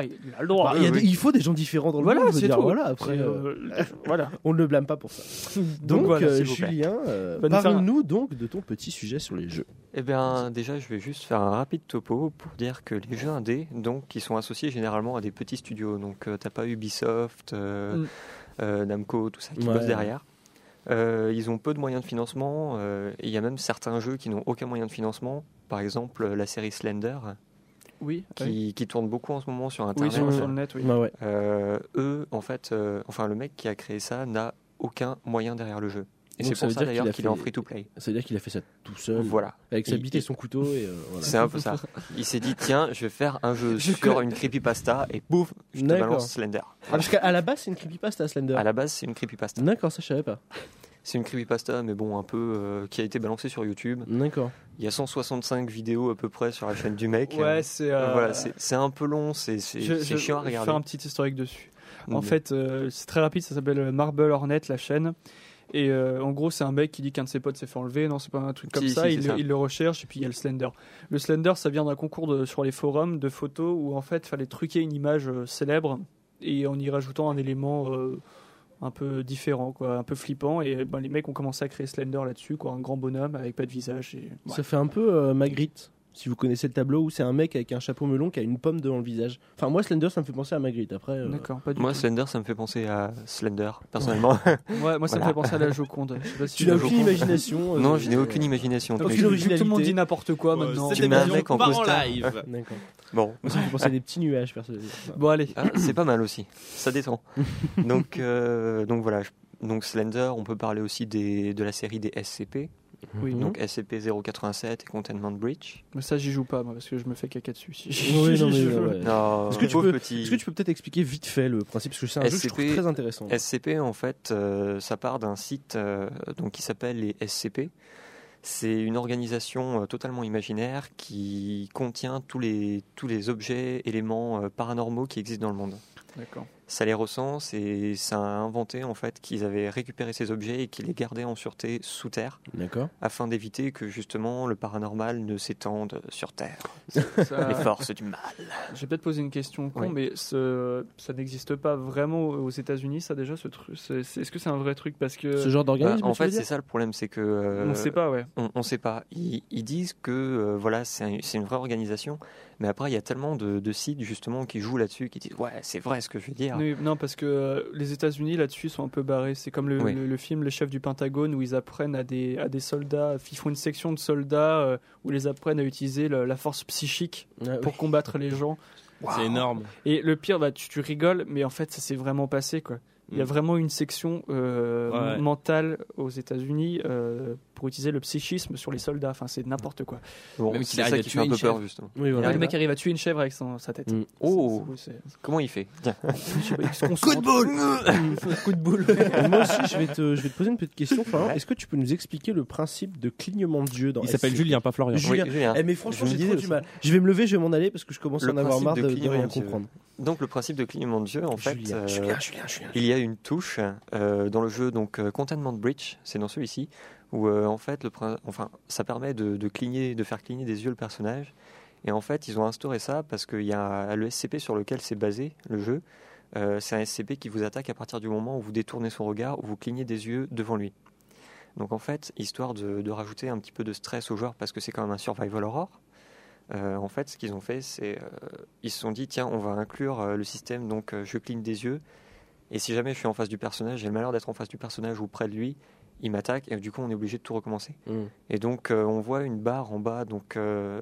Il faut des gens différents dans le monde. C'est tout. Voilà, après, on ne le blâme pas pour ça. Donc, Julien, parle-nous donc de ton petit sujet sur les jeux. Eh bien, déjà, je vais juste faire un rapide topo pour dire que les jeux indés, donc, qui sont associés généralement à des petits studios. Donc, t'as pas Ubisoft, Namco, tout ça qui bosse derrière. Ils ont peu de moyens de financement. Et il y a même certains jeux qui n'ont aucun moyen de financement. Par exemple, la série Slender. Qui tourne beaucoup en ce moment sur Internet. Sur le net, oui. Eux, en fait, le mec qui a créé ça n'a aucun moyen derrière le jeu. Et donc c'est pour ça d'ailleurs qu'il est en free-to-play. Ça veut dire qu'il a fait ça tout seul, avec sa bite et son couteau. C'est un peu ça. Il s'est dit, tiens, je vais faire un jeu sur une creepypasta et bouf, je te balance Slender. Parce qu'à la base, c'est une creepypasta, Slender. À la base, c'est une creepypasta. D'accord, ça je savais pas. C'est une creepypasta, mais bon, un peu qui a été balancée sur YouTube. D'accord. Il y a 165 vidéos à peu près sur la chaîne du mec. Ouais, c'est un peu long, c'est chiant à regarder. Je vais faire un petit historique dessus. En fait, c'est très rapide, ça s'appelle Marble Hornet, la chaîne. Et en gros, c'est un mec qui dit qu'un de ses potes s'est fait enlever. Non, c'est pas un truc comme ça. Il le recherche et puis il y a le Slender. Le Slender, ça vient d'un concours sur les forums de photos où en fait, il fallait truquer une image célèbre et en y rajoutant un élément un peu différent, quoi, un peu flippant. Et les mecs ont commencé à créer Slender là-dessus, quoi, un grand bonhomme avec pas de visage. Ça fait un peu Magritte. Si vous connaissez le tableau où c'est un mec avec un chapeau melon qui a une pomme devant le visage. Enfin, moi, Slender, ça me fait penser à Magritte. Après, d'accord, pas du moi, tout. Slender, ça me fait penser à Slender, personnellement. Moi, ça me fait penser à la Joconde. Je sais pas si tu n'as aucune imagination. Non, je n'ai aucune imagination. Tout le monde dit n'importe quoi maintenant. Tu mets un mec en costard. D'accord. Bon. Moi, ça me fait penser à des petits nuages, personnellement. Bon, allez. C'est pas mal aussi. Ça détend. Donc voilà. Donc Slender, on peut parler aussi de la série des SCP. Oui. Donc SCP-087 et Containment Breach. Mais ça, j'y joue pas, moi, parce que je me fais caca dessus. Est-ce que tu peux peut-être expliquer vite fait le principe, parce que c'est un jeu que je trouve très intéressant. SCP, en fait, ça part d'un site qui s'appelle les SCP. C'est une organisation totalement imaginaire qui contient tous les objets, éléments paranormaux qui existent dans le monde. D'accord. ça les recense et ça a inventé en fait qu'ils avaient récupéré ces objets et qu'ils les gardaient en sûreté sous terre. D'accord. Afin d'éviter que justement le paranormal ne s'étende sur terre. Les forces du mal. Je vais peut-être poser une question con, mais ça n'existe pas vraiment aux États-Unis, ça déjà ce truc. Est-ce que c'est un vrai truc parce que ce genre d'organisme en fait, c'est ça le problème, c'est que on ne sait pas, on sait pas. Ils disent que voilà, c'est une vraie organisation, mais après il y a tellement de sites justement qui jouent là-dessus, qui disent ouais, c'est vrai ce que je veux dire. Non, parce que les États-Unis là-dessus sont un peu barrés. C'est comme le film Le Chef du Pentagone où ils apprennent à des soldats, ils font une section de soldats où ils apprennent à utiliser la force psychique pour combattre les gens. Wow. C'est énorme. Et le pire, tu rigoles, mais en fait ça s'est vraiment passé quoi. Il y a vraiment une section mentale aux États-Unis pour utiliser le psychisme sur les soldats. Enfin, c'est n'importe quoi. Bon, même c'est ça qui fait un peu peur, justement. Oui, voilà. Le mec arrive à tuer une chèvre avec sa tête. Comment il fait? Coup de boule. Coup de boule. Moi aussi, je vais te poser une petite question, Florian. Est-ce que tu peux nous expliquer le principe de clignement d'yeux dans Il s'appelle Julien, pas Florian. Julien. Mais franchement, j'ai trop du mal. Je vais me lever, je vais m'en aller parce que je commence à en avoir marre de rien comprendre. Donc le principe de clignement de yeux, en fait, Julien. Il y a une touche dans le jeu, donc Containment Breach, c'est dans celui-ci, où en fait, ça permet de faire cligner des yeux le personnage. Et en fait, ils ont instauré ça parce qu'il y a le SCP sur lequel c'est basé le jeu. C'est un SCP qui vous attaque à partir du moment où vous détournez son regard ou vous clignez des yeux devant lui. Donc en fait, histoire de rajouter un petit peu de stress aux joueurs parce que c'est quand même un survival horror. En fait, ce qu'ils ont fait, c'est ils se sont dit tiens, on va inclure le système, donc je cligne des yeux, et si jamais je suis en face du personnage, j'ai le malheur d'être en face du personnage ou près de lui, il m'attaque, et du coup on est obligé de tout recommencer. Et donc on voit une barre en bas, donc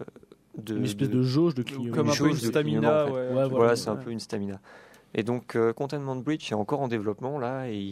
une espèce de jauge de clignement, comme un peu une stamina. Voilà, c'est un peu une stamina. Et donc Containment Breach est encore en développement là, et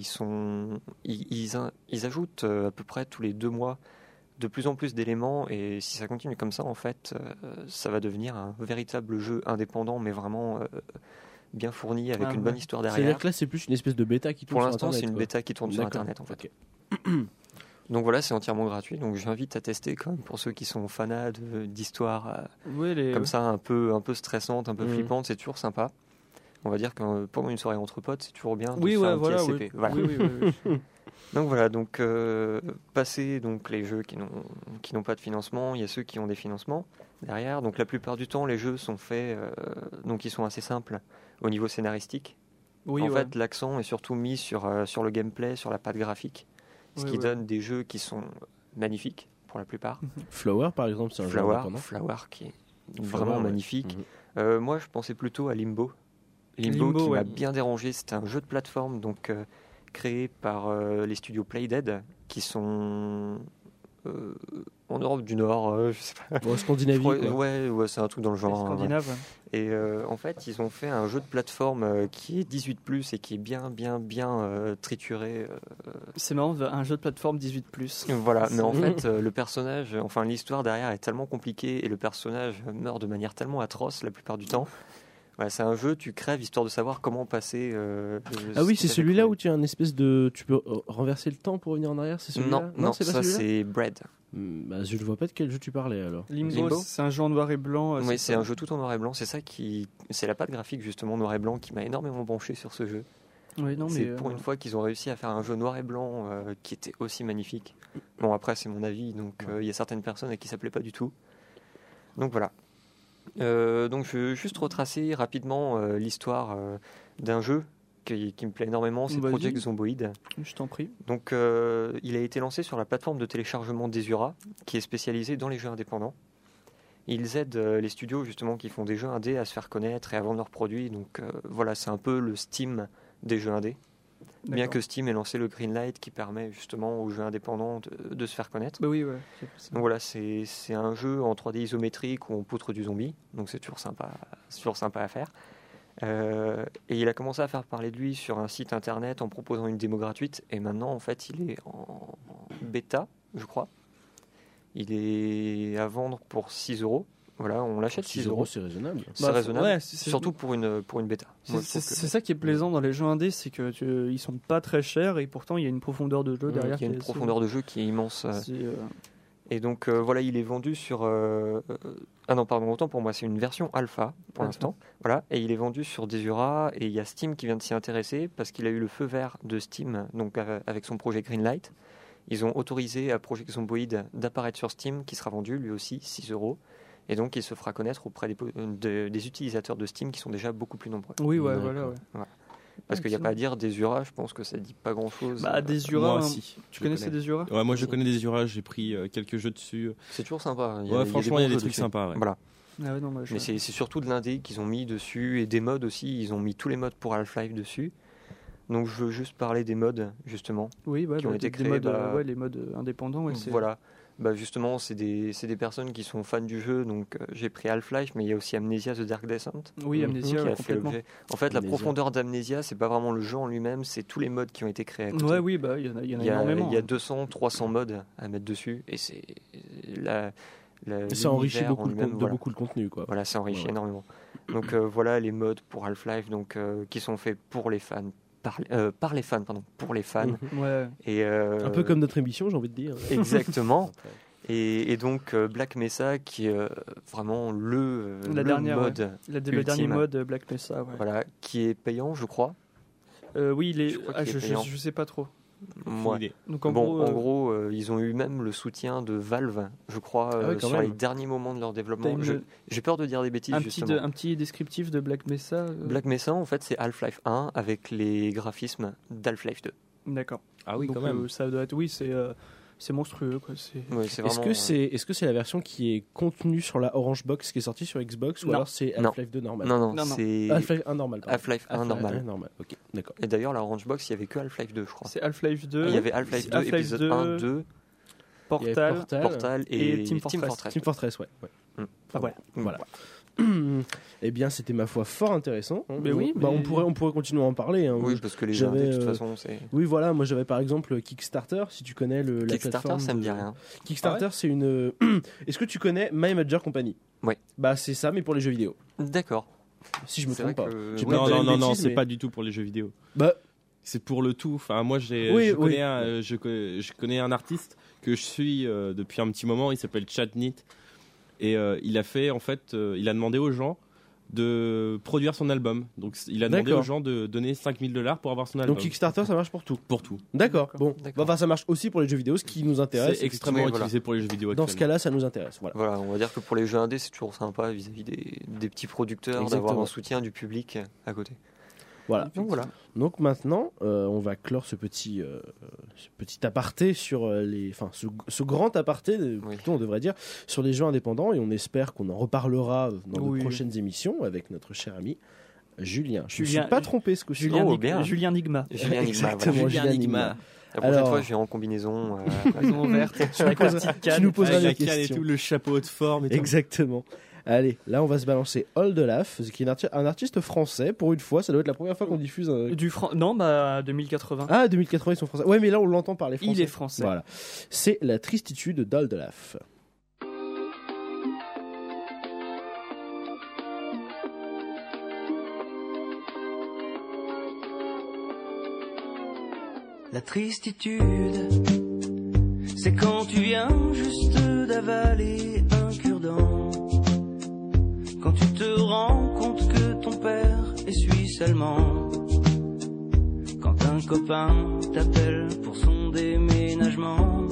ils ajoutent à peu près tous les 2 mois de plus en plus d'éléments, et si ça continue comme ça, en fait, ça va devenir un véritable jeu indépendant, mais vraiment bien fourni, avec une bonne histoire derrière. C'est-à-dire que là, c'est plus une espèce de bêta qui tourne sur Internet. Pour l'instant, c'est une bêta qui tourne sur Internet, en fait. Donc voilà, c'est entièrement gratuit, donc j'invite à tester quand même pour ceux qui sont fanats d'histoires comme ça, un peu stressantes, un peu flippantes, c'est toujours sympa. On va dire que pendant une soirée entre potes, c'est toujours bien de faire un petit SCP. Voilà. Oui. Donc voilà, passer donc les jeux qui n'ont pas de financement, il y a ceux qui ont des financements derrière. Donc la plupart du temps, les jeux sont faits, donc ils sont assez simples au niveau scénaristique. En fait, l'accent est surtout mis sur le gameplay, sur la patte graphique, ce qui donne des jeux qui sont magnifiques pour la plupart. Flower, par exemple, c'est un jeu indépendant. Flower qui est vraiment magnifique. Moi, je pensais plutôt à Limbo. Limbo qui m'a bien dérangé. C'était un jeu de plateforme, donc créé par les studios Playdead, qui sont en Europe du Nord, je sais pas. Scandinavie. Ouais, c'est un truc dans le genre. Scandinave. Et en fait, ils ont fait un jeu de plateforme qui est 18+, et qui est bien trituré. C'est marrant, un jeu de plateforme 18+. Voilà, mais en fait, le personnage, l'histoire derrière est tellement compliquée, et le personnage meurt de manière tellement atroce la plupart du temps. Ouais, c'est un jeu, tu crèves histoire de savoir comment passer. Ah oui, c'est celui-là où tu as une espèce de. Tu peux renverser le temps pour revenir en arrière, c'est celui-là? Non, c'est ça pas celui-là. C'est Bread. Je ne vois pas de quel jeu tu parlais alors. Limbo, c'est un jeu en noir et blanc. Oui, c'est un jeu tout en noir et blanc. C'est ça c'est la patte graphique justement noir et blanc qui m'a énormément penché sur ce jeu. Oui, non, c'est pour une fois qu'ils ont réussi à faire un jeu noir et blanc qui était aussi magnifique. Bon, après c'est mon avis, donc il y a certaines personnes à qui ça plaît pas du tout. Donc voilà. Donc je vais juste retracer rapidement l'histoire d'un jeu qui me plaît énormément, c'est Project Zomboid. Je t'en prie. Donc il a été lancé sur la plateforme de téléchargement Desura, qui est spécialisée dans les jeux indépendants. Ils aident les studios justement qui font des jeux indés à se faire connaître et à vendre leurs produits. Donc voilà, c'est un peu le Steam des jeux indés. D'accord. Bien que Steam ait lancé le Greenlight qui permet justement aux jeux indépendants de se faire connaître. Bah oui, ouais. Donc voilà, c'est un jeu en 3D isométrique où on poutre du zombie, donc c'est toujours sympa à faire. Et il a commencé à faire parler de lui sur un site internet en proposant une démo gratuite, et maintenant en fait il est en bêta, je crois. Il est à vendre pour 6€. Voilà, on l'achète 6€. C'est raisonnable. C'est raisonnable, surtout pour une bêta. C'est ça qui est plaisant dans les jeux indés, c'est que ils sont pas très chers et pourtant il y a une profondeur de jeu derrière. Il y a une profondeur de jeu qui est immense. Et donc voilà, il est vendu sur... autant pour moi, c'est une version alpha pour l'instant. Voilà, et il est vendu sur Desura, et il y a Steam qui vient de s'y intéresser parce qu'il a eu le feu vert de Steam, donc avec son projet Greenlight. Ils ont autorisé à Project Zomboid d'apparaître sur Steam, qui sera vendu lui aussi 6€. Et donc il se fera connaître auprès des utilisateurs de Steam qui sont déjà beaucoup plus nombreux. Oui, voilà. Parce qu'il n'y a pas à dire, Desura, je pense que ça dit pas grand-chose. Desura, moi, si, tu connaissais Desura ? Ouais, moi je connais Desura, j'ai pris quelques jeux dessus. C'est toujours sympa. Franchement, il y a des trucs sympas. Ouais. Voilà. Ah ouais, non, mais c'est surtout de l'indé qu'ils ont mis dessus, et des mods aussi, ils ont mis tous les mods pour Half-Life dessus. Donc je veux juste parler des mods, justement, qui ont été créés. Les mods indépendants. Voilà. Justement, c'est des personnes qui sont fans du jeu, donc j'ai pris Half-Life, mais il y a aussi Amnesia The Dark Descent. Oui, Amnesia, qui a fait l'objet. En fait, la profondeur d'Amnesia, c'est pas vraiment le jeu en lui-même, c'est tous les mods qui ont été créés. Il y en a énormément. Il y a 200, 300 mods à mettre dessus, et c'est ça enrichit beaucoup le contenu, quoi. Voilà, ça enrichit énormément. Donc voilà les mods pour Half-Life, donc qui sont faits pour les fans. Par les fans, pour les fans. Et, un peu comme notre émission, j'ai envie de dire. Exactement. Et donc Black Mesa, qui est vraiment le mode le dernier mode Black Mesa. Voilà, qui est payant, je crois. Oui, il est. Je sais pas trop. Ouais. Donc en gros, ils ont eu même le soutien de Valve, je crois, sur les derniers moments de leur développement. J'ai peur de dire des bêtises, justement. Un petit descriptif de Black Mesa. Black Mesa, en fait, c'est Half-Life 1 avec les graphismes d'Half-Life 2. D'accord. Ah oui, donc, quand même. Ça doit être, c'est monstrueux, quoi. Est-ce que c'est la version qui est contenue sur la Orange Box qui est sortie sur Xbox, ou alors c'est Half-Life 2 normal? Non, c'est Half-Life 1 normal. Half-Life 1 normal. Ok, d'accord. Et d'ailleurs, la Orange Box, il n'y avait que Half-Life 2, je crois. C'est Half-Life 2. Il y avait Half-Life 2, épisode 1, 2, Portal et Team Fortress. Team Fortress, ouais. Voilà. Eh bien, c'était ma foi fort intéressant. Mais oui, on pourrait continuer à en parler. Oui, parce que les indés, de toute façon, c'est. Oui, voilà. Moi, j'avais par exemple Kickstarter. Si tu connais la plateforme. Ça me dit rien. Kickstarter, c'est une. Est-ce que tu connais My Major Company? Oui. C'est ça, mais pour les jeux vidéo. D'accord. Si je me trompe pas. Non, c'est pas du tout pour les jeux vidéo. C'est pour le tout. Enfin, moi, je connais un artiste que je suis depuis un petit moment. Il s'appelle Chatnit. Et il a fait, en fait, il a demandé aux gens de produire son album. Donc il a demandé aux gens de donner $5,000 pour avoir son album. Donc Kickstarter, ça marche pour tout. Pour tout. D'accord. Bon, ça marche aussi pour les jeux vidéo, ce qui nous intéresse. C'est extrêmement utilisé pour les jeux vidéo. Dans ce cas-là, ça nous intéresse. Voilà, on va dire que pour les jeux indés, c'est toujours sympa vis-à-vis des petits producteurs d'avoir un soutien du public à côté. Voilà. Donc maintenant, on va clore ce petit aparté sur ce grand aparté, plutôt on devrait dire, sur les jeux indépendants, et on espère qu'on en reparlera dans de prochaines émissions avec notre cher ami Julien. Je ne suis pas trompé ce coup-ci. Julien Nigma. Exactement, Julien Nigma. La prochaine fois, je viens en combinaison verte. Tu nous poseras des questions. Et tout, le chapeau de forme. Et exactement. Allez, là on va se balancer Old Olaf, qui est un artiste français. Pour une fois, ça doit être la première fois qu'on diffuse. Non, 2080. Ah, 2080, ils sont français. Ouais, mais là on l'entend parler français. Il est français. Voilà. C'est la tristitude d'Old Olaf. La tristitude, c'est quand tu viens juste d'avaler un cure-dent. Quand tu te rends compte que ton père est suisse allemand. Quand un copain t'appelle pour son déménagement.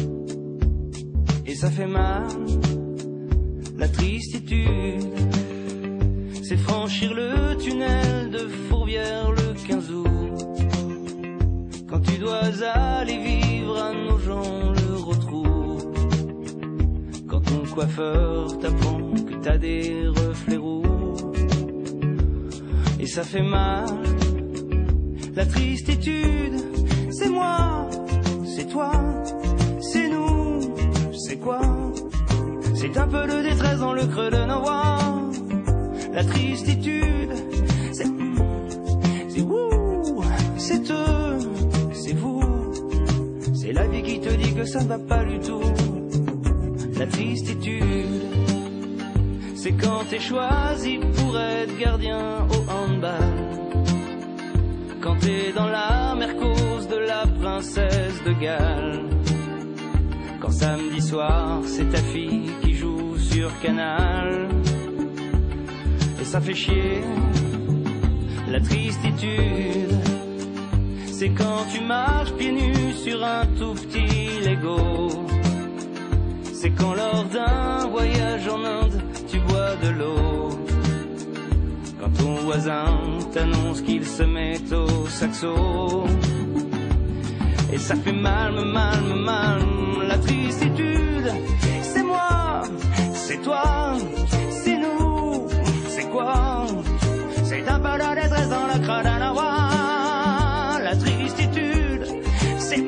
Et ça fait mal, la tristitude. C'est franchir le tunnel de Fourvière-le-15 quand tu dois aller vivre à Nogent le retrouve. Quand ton coiffeur t'apprend que t'as des reflets rouges. Et ça fait mal, la tristitude. C'est moi, c'est toi, c'est nous, c'est quoi? C'est un peu de détresse dans le creux de nos voix. La tristitude, c'est vous, c'est eux, c'est vous. C'est la vie qui te dit que ça ne va pas du tout. La tristitude, c'est quand t'es choisi pour être gardien au handball. Quand t'es dans la mère cause de la princesse de Galles. Quand Quand samedi soir, c'est ta fille qui joue sur Canal. Et ça fait chier, la tristitude. C'est quand tu marches pieds nus sur un tout petit Lego. C'est quand lors d'un voyage en Inde, tu bois de l'eau. Quand ton voisin t'annonce qu'il se met au saxo. Et ça fait mal, la tristitude. C'est moi, c'est toi, c'est nous, c'est quoi? C'est un peu la détresse dans la crâne à la roi. La tristitude, c'est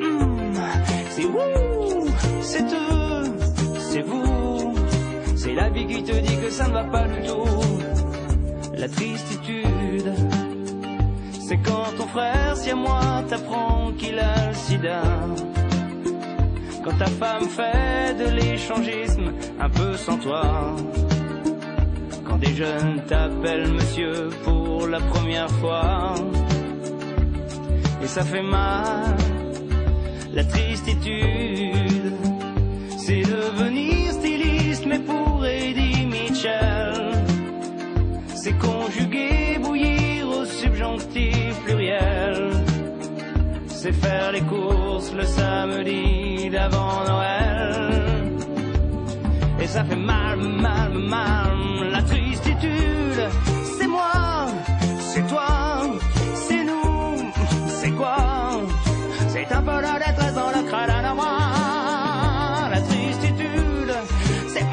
ouh, c'est eux, c'est vous. C'est la vie qui te dit que ça ne va pas du tout. La tristitude, c'est quand ton frère, si à moi, t'apprend qu'il a le sida. Quand ta femme fait de l'échangisme un peu sans toi. Quand des jeunes t'appellent monsieur pour la première fois. Et ça fait mal, la tristitude. C'est devenir styliste mais pour Eddie Mitchell. C'est conjuguer, bouillir au subjonctif pluriel. C'est faire les courses le samedi d'avant Noël. Et ça fait mal, la tristitude. C'est moi, c'est toi, c'est nous, c'est quoi? C'est un peu la détresse dans la crâne à moi. La tristitude, c'est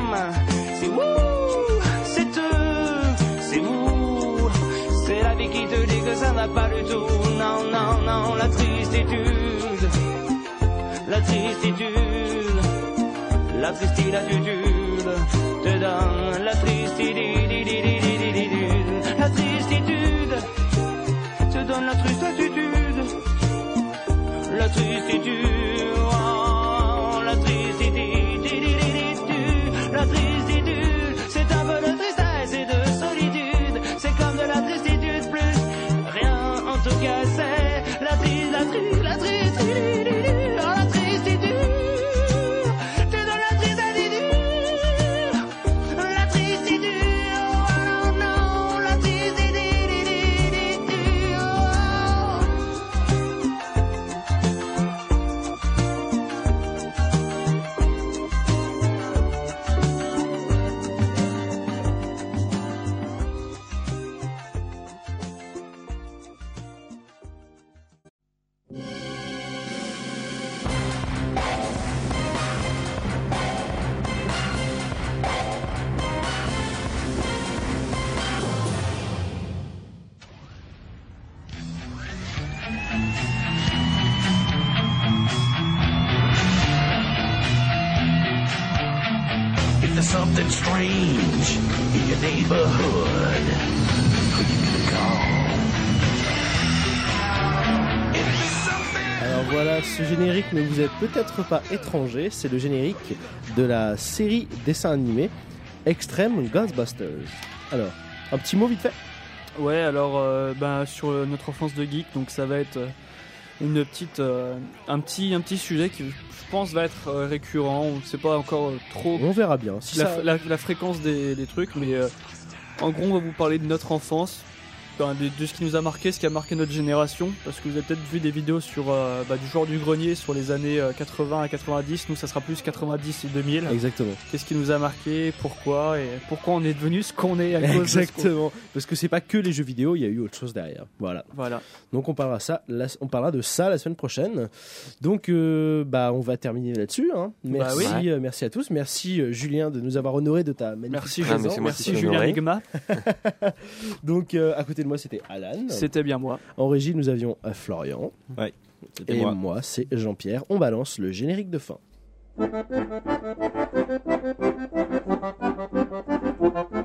ouh, c'est eux, c'est vous. C'est la vie qui te dit que ça va pas du tout. Non, la tristitude, la tristitude, la tristitude te donne la tristitude, la tristitude te donne la tristitude, la tristitude, oh, la tristitude, la tristitude, c'est un peu de tristesse et de solitude, c'est comme de la tristitude plus rien en tout cas c'est la tristitude, la tristitude, la tristitude. Something strange in your neighborhood. Who you gonna call? Alors voilà, ce générique ne vous est peut-être pas étranger, c'est le générique de la série dessin animé Extreme Ghostbusters. Alors, un petit mot vite fait. Ouais, alors sur notre enfance de geek, donc ça va être une petite, un petit sujet qui je pense va être récurrent. On ne sait pas encore trop. On verra bien. Si la fréquence des trucs, mais en gros, on va vous parler de notre enfance, de ce qui nous a marqué, ce qui a marqué notre génération, parce que vous avez peut-être vu des vidéos sur du joueur du grenier sur les années 80 à 90. Nous, ça sera plus 90 et 2000. Exactement. Qu'est-ce qui nous a marqué, pourquoi on est devenu ce qu'on est à cause Exactement. Parce que c'est pas que les jeux vidéo, il y a eu autre chose derrière. Voilà. Donc on parlera de ça la semaine prochaine. Donc on va terminer là-dessus. Hein. Merci à tous. Merci Julien de nous avoir honoré de ta magnifique présence. Merci Julien Ligma. Donc à côté de moi c'était Alan. C'était bien moi. En régie nous avions Florian. Ouais, et moi c'est Jean-Pierre. On balance le générique de fin.